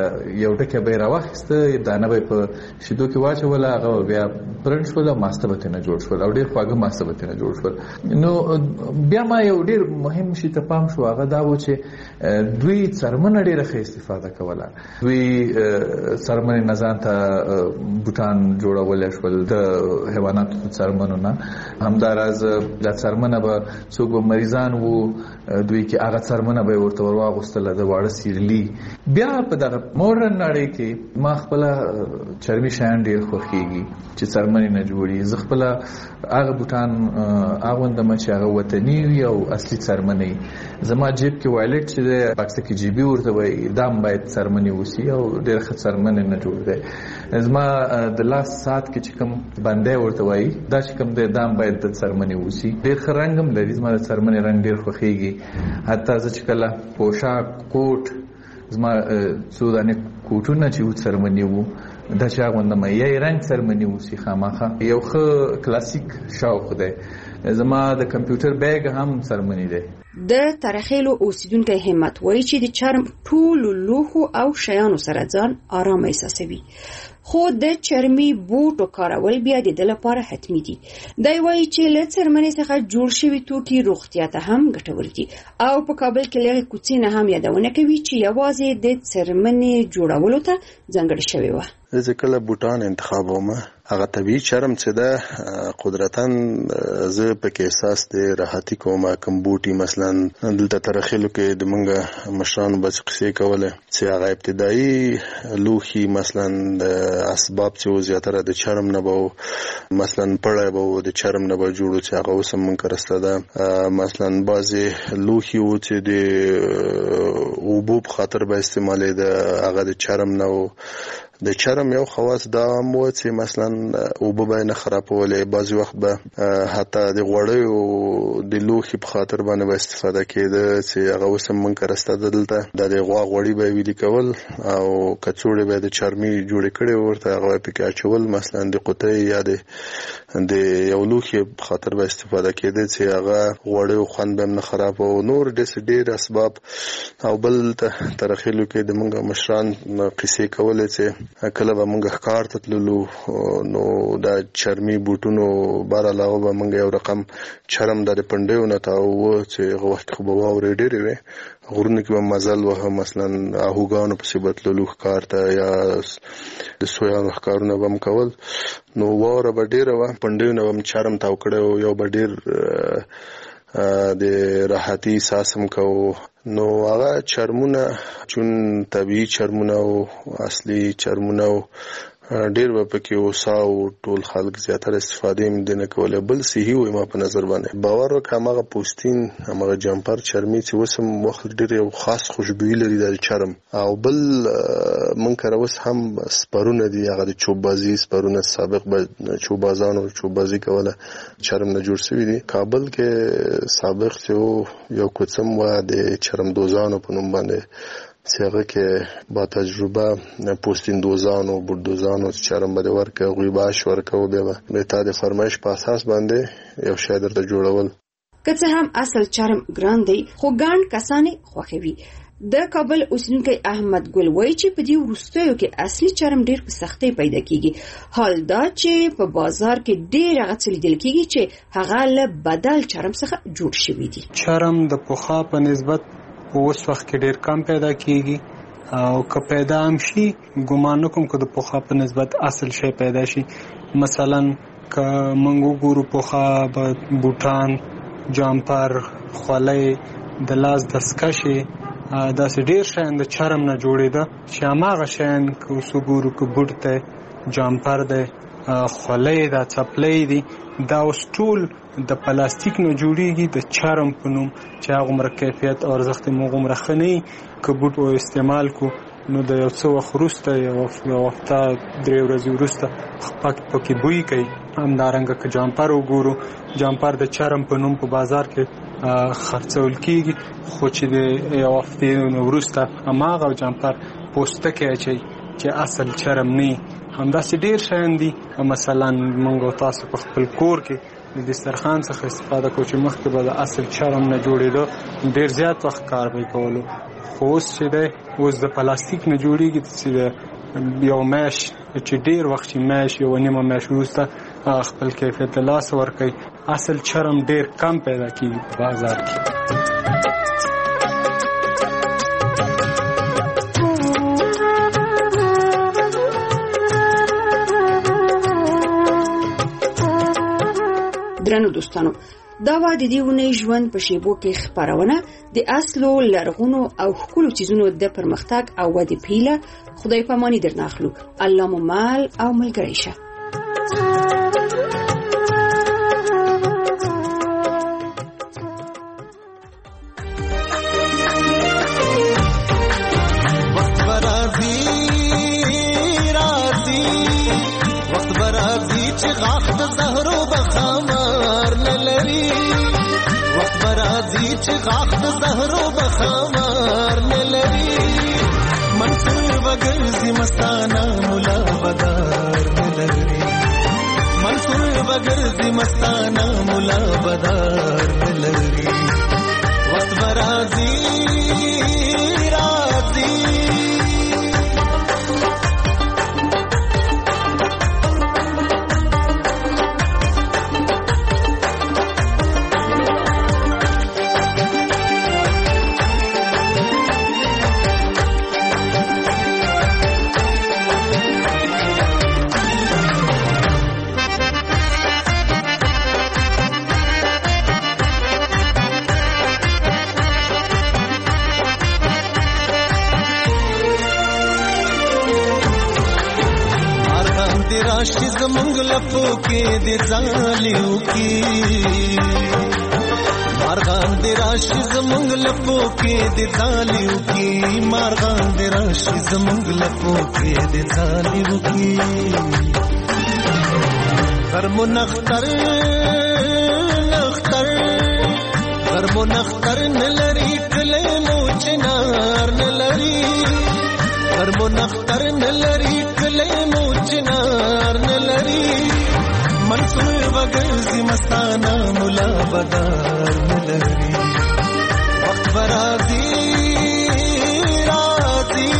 S6: یو ټکه به راوخسته دانه به په شیدو کې واچول هغه بیا پرنټ شول ماسته به نه جوړ شول او ډیر خواږه ماسته به نه جوړ شول. نو بیا ما یو ډیر مهم شی ته پام شو هغه دا و چې دوی څرمن ډیره ښه استفاده کوله. دوی څرمن نه ځان ته بوتان جوړول شول د حیواناتو څرمنو نه. همداراز د څرمنه به څوک به مریضان وو دوی کې هغه څرمنه به ورته ورواغوستل د واړه سیرلی. بیا په دغه مورن نړۍ کې ما خپل چرمي شیان ډیر خوښیږي چې څرمنې نه جوړي. زه خپل هغه بوتان اغوندم چې هغه وطني وي او اصلي څرمنې. زما جیب کې وایلټ چې د پاکستان کې جیبي ورته وي دام باید څرمنې وسی او ډیر ښه څرمنې نه جوړ دی. زما د لاس سات کې چې کوم باندې ورته وي دا چې کوم د دام باید د څرمنې وسی. ډیر ښه رنګم لري. زما د څرمنې رنګ ډیر خوښیږي. حتی زه چې کله پوشاک کوټ زما څو دانې کوټونه چې و څرمنې وو دا چې اغوندم یې رنګ څرمنې وسی خامخا یو ښه کلاسیک شوق دی. زما د کمپیوټر بیگ هم څرمنې دی.
S16: د ترخیلو اوسیدونکو همت وایي چې د چرم ټول لوخو او شیانو سره ځان آرام احساسوي. خو د چرمي بوټو کارول بیا د دل لپاره حتمی دي. دا وایي چې له څرمنې څخه جوړ شوی توکي روغتیا ته هم ګټور دي او په کابل کې لږه کوڅینه هم یادونه کوي چې یوازې د څرمنې جوړولو ته ځانګړې شوی و.
S17: زه کله بوټان انتخابوم هغه طبيعي چرم چې ده قدرتاً زه پکې احساس دی راحتي کوم. کوم بوټي مثلا دلته ترخیلو کې د منګه مشرانو بچ قصې کوله چې هغه ابتدایي لوخي مثلا د اسباب چې زیاتره د چرم نه بو مثلا پړای بو د چرم نه بو جوړو چې هغه وسم من کرسته ده. مثلا بعضي لوخي و چې د وبوب خاطر به استعمالې ده هغه د چرم نه د چرم یو خواص دا مو چې مثلا او به نه خرابولې بعضی وخت به حتی د غوړیو د لوخي په خاطر باندې استفاده کېده چې هغه وسم من کرسته دلته د غوا غوړی به ویل کول او کڅوړې به د چرمي جوړ کړي ورته هغه پکې اچول مثلا د قطعې یا د یو لوخي په خاطر به استفاده کېده چې هغه غوړیو خوند به نه خراب او نور د ډېر اسباب او بل ترخیلو کې د موږ مشران قصې کولې چې کله به موږ ښکار ته تللو نو دا چرمي بوټونو بار علاوه به موږ یو رقم چرم د پندیو نه تاو چې هغه وخت خو به واورې ډېرې وي غرونه کې به مزل وه مثلا اهوګانو پسې به تللو ښکار ته یا د سویانو ښکارونه به م کول نو واوره به ډېره وه پندیو نه به م چرم تاو کړی یو به ډېر د راحتي احساس هم کوو نو هغه چرمونه چون طبیعي چرمونه او اصلي چرمونه او ډیر به پکې اوسا او ټول خلک زیاتره استفاده هم دي نه کوله بل صحي وي ما په نظر باندې باور وکړه هغه پوستین هغه جمپر چرمي چې وسم وخت ډیر یو خاص خوشبويي لري د چرم او بل من کر اوس هم سپرونه دي هغه د چوبازي سپرونه سابق به چوبازانو چوبازي کوله چرم نه جوړ شوی دي کابل کې سابق چې یو کوڅم و د چرم دوزانو په نوم باندې څنګه کې با تجربه پوستین دوزانو بوت دوزانو چرم بده ورکه غوی باش ورکه او به تا د فرمایش په اساس باندې یو شی درته جوړول
S16: که څه هم اصل چرم ګران دی خو ګان کسانې خوښوي د کابل اوسیدونکي احمد ګل وایي چې په دې وروستیو کې اصلي چرم ډیر په سختۍ پیدا کیږي حال دا چې په بازار کې ډیر هغه څه لیدل کیږي چې هغه له بدل چرم څخه جوړ شوی دی
S5: چرم د پوخا په نسبت اوس وخت کې ډیر کم پیدا کیږي او که پیدا هم شي ګمان کوم که د پوخا په نسبت اصل شی پیدا شي مثلا که منګو ګورو پوخا به بوټان جامپر خولۍ د لاس دستکشې داسې ډیر شیان د چرم نه جوړېده چې هماغه شیان که اوس وګورو که بوټ دی جامپر دی خولۍ ده څپلۍ دي دا اوس ټول د پلاستیک نه جوړیږي د چرم په نوم چې هغه عمر کیفیت او ارزښت موږ عمر خني که بوټ او استعمال کو نو د یو څو وخت وروسته یو هفته درې ورځې وروسته پک پکې بوی کوي همدارنګه که جامپر وګورو جامپر د چرم په نوم په بازار کې خرڅول کیږي خو چې د یو هفتې نه وروسته هماغه جامپر پوستکی اچوي چې اصل چرم نه همداسې ډیر شیان دي مثلا موږ تاسو په خپل کور کې د دسترخوان څخه استفاده کوو چې مخکې به د اصل چرم نه جوړېده ډیر زیات وخت کار به کوو خو اوس چې دی اوس د پلاستیک نه جوړېږي چې یو میاشت چې ډیر وخت چې میاشت یو نیمه میاشت وروسته خپل کیفیت له لاسه ورکوي اصل چرم ډیر کم پیدا کېږي په بازار کې
S16: درنو دوستانو دا و د دې ونې ژوند په شیبو کې خبرونه د اصلو لرغونو او ښکلو چیزونو د پرمختګ او ودې پیله خدای پاماني درناخلو الله مو مال او ملګری شه
S19: چې غاخ د زهرو بخمار نه لري منصور وګرځي مستانه مولا بدار نه لري منصور وګرځي مستانه مولا بدار نه لري وخت برازي راځي راشي زمونږ لپو کې د ځالیو کې مارغان دی راشي زمونږ لپو کې د ځالیو کې مارغان دی راشي زمونږ لپو کې د ځالیو کې غرمو نختر نختر غرمو نختر نلری کلی مو چنار نلری غرمو نختر نلری کلی مو چنار نلری منصور وگرزی مستانا ملا بدار نلری وقت برازی رازی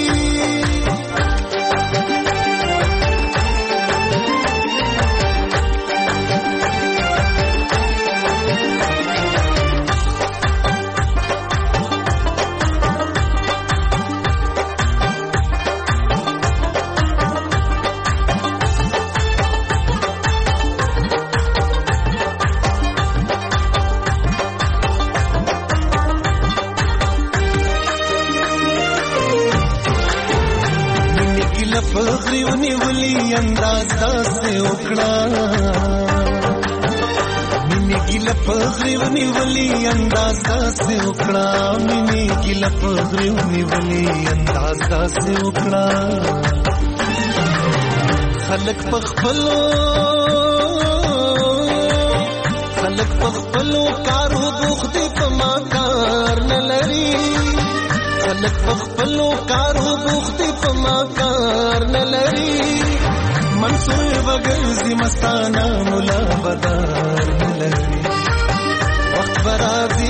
S19: فغریونی ولی انداز داسې وکړه مینې ګیله فغریونی ولی انداز داسې وکړه مینې ګیله فغریونی ولی انداز داسې وکړه خلک پخپلو خلک پخپلو کارو بوخت په ما کار نه لري خلک پخپلو کارو بوخت په ما کار نه لري منصور وګرځي مستانه مولا بدار نه لري وخت برازي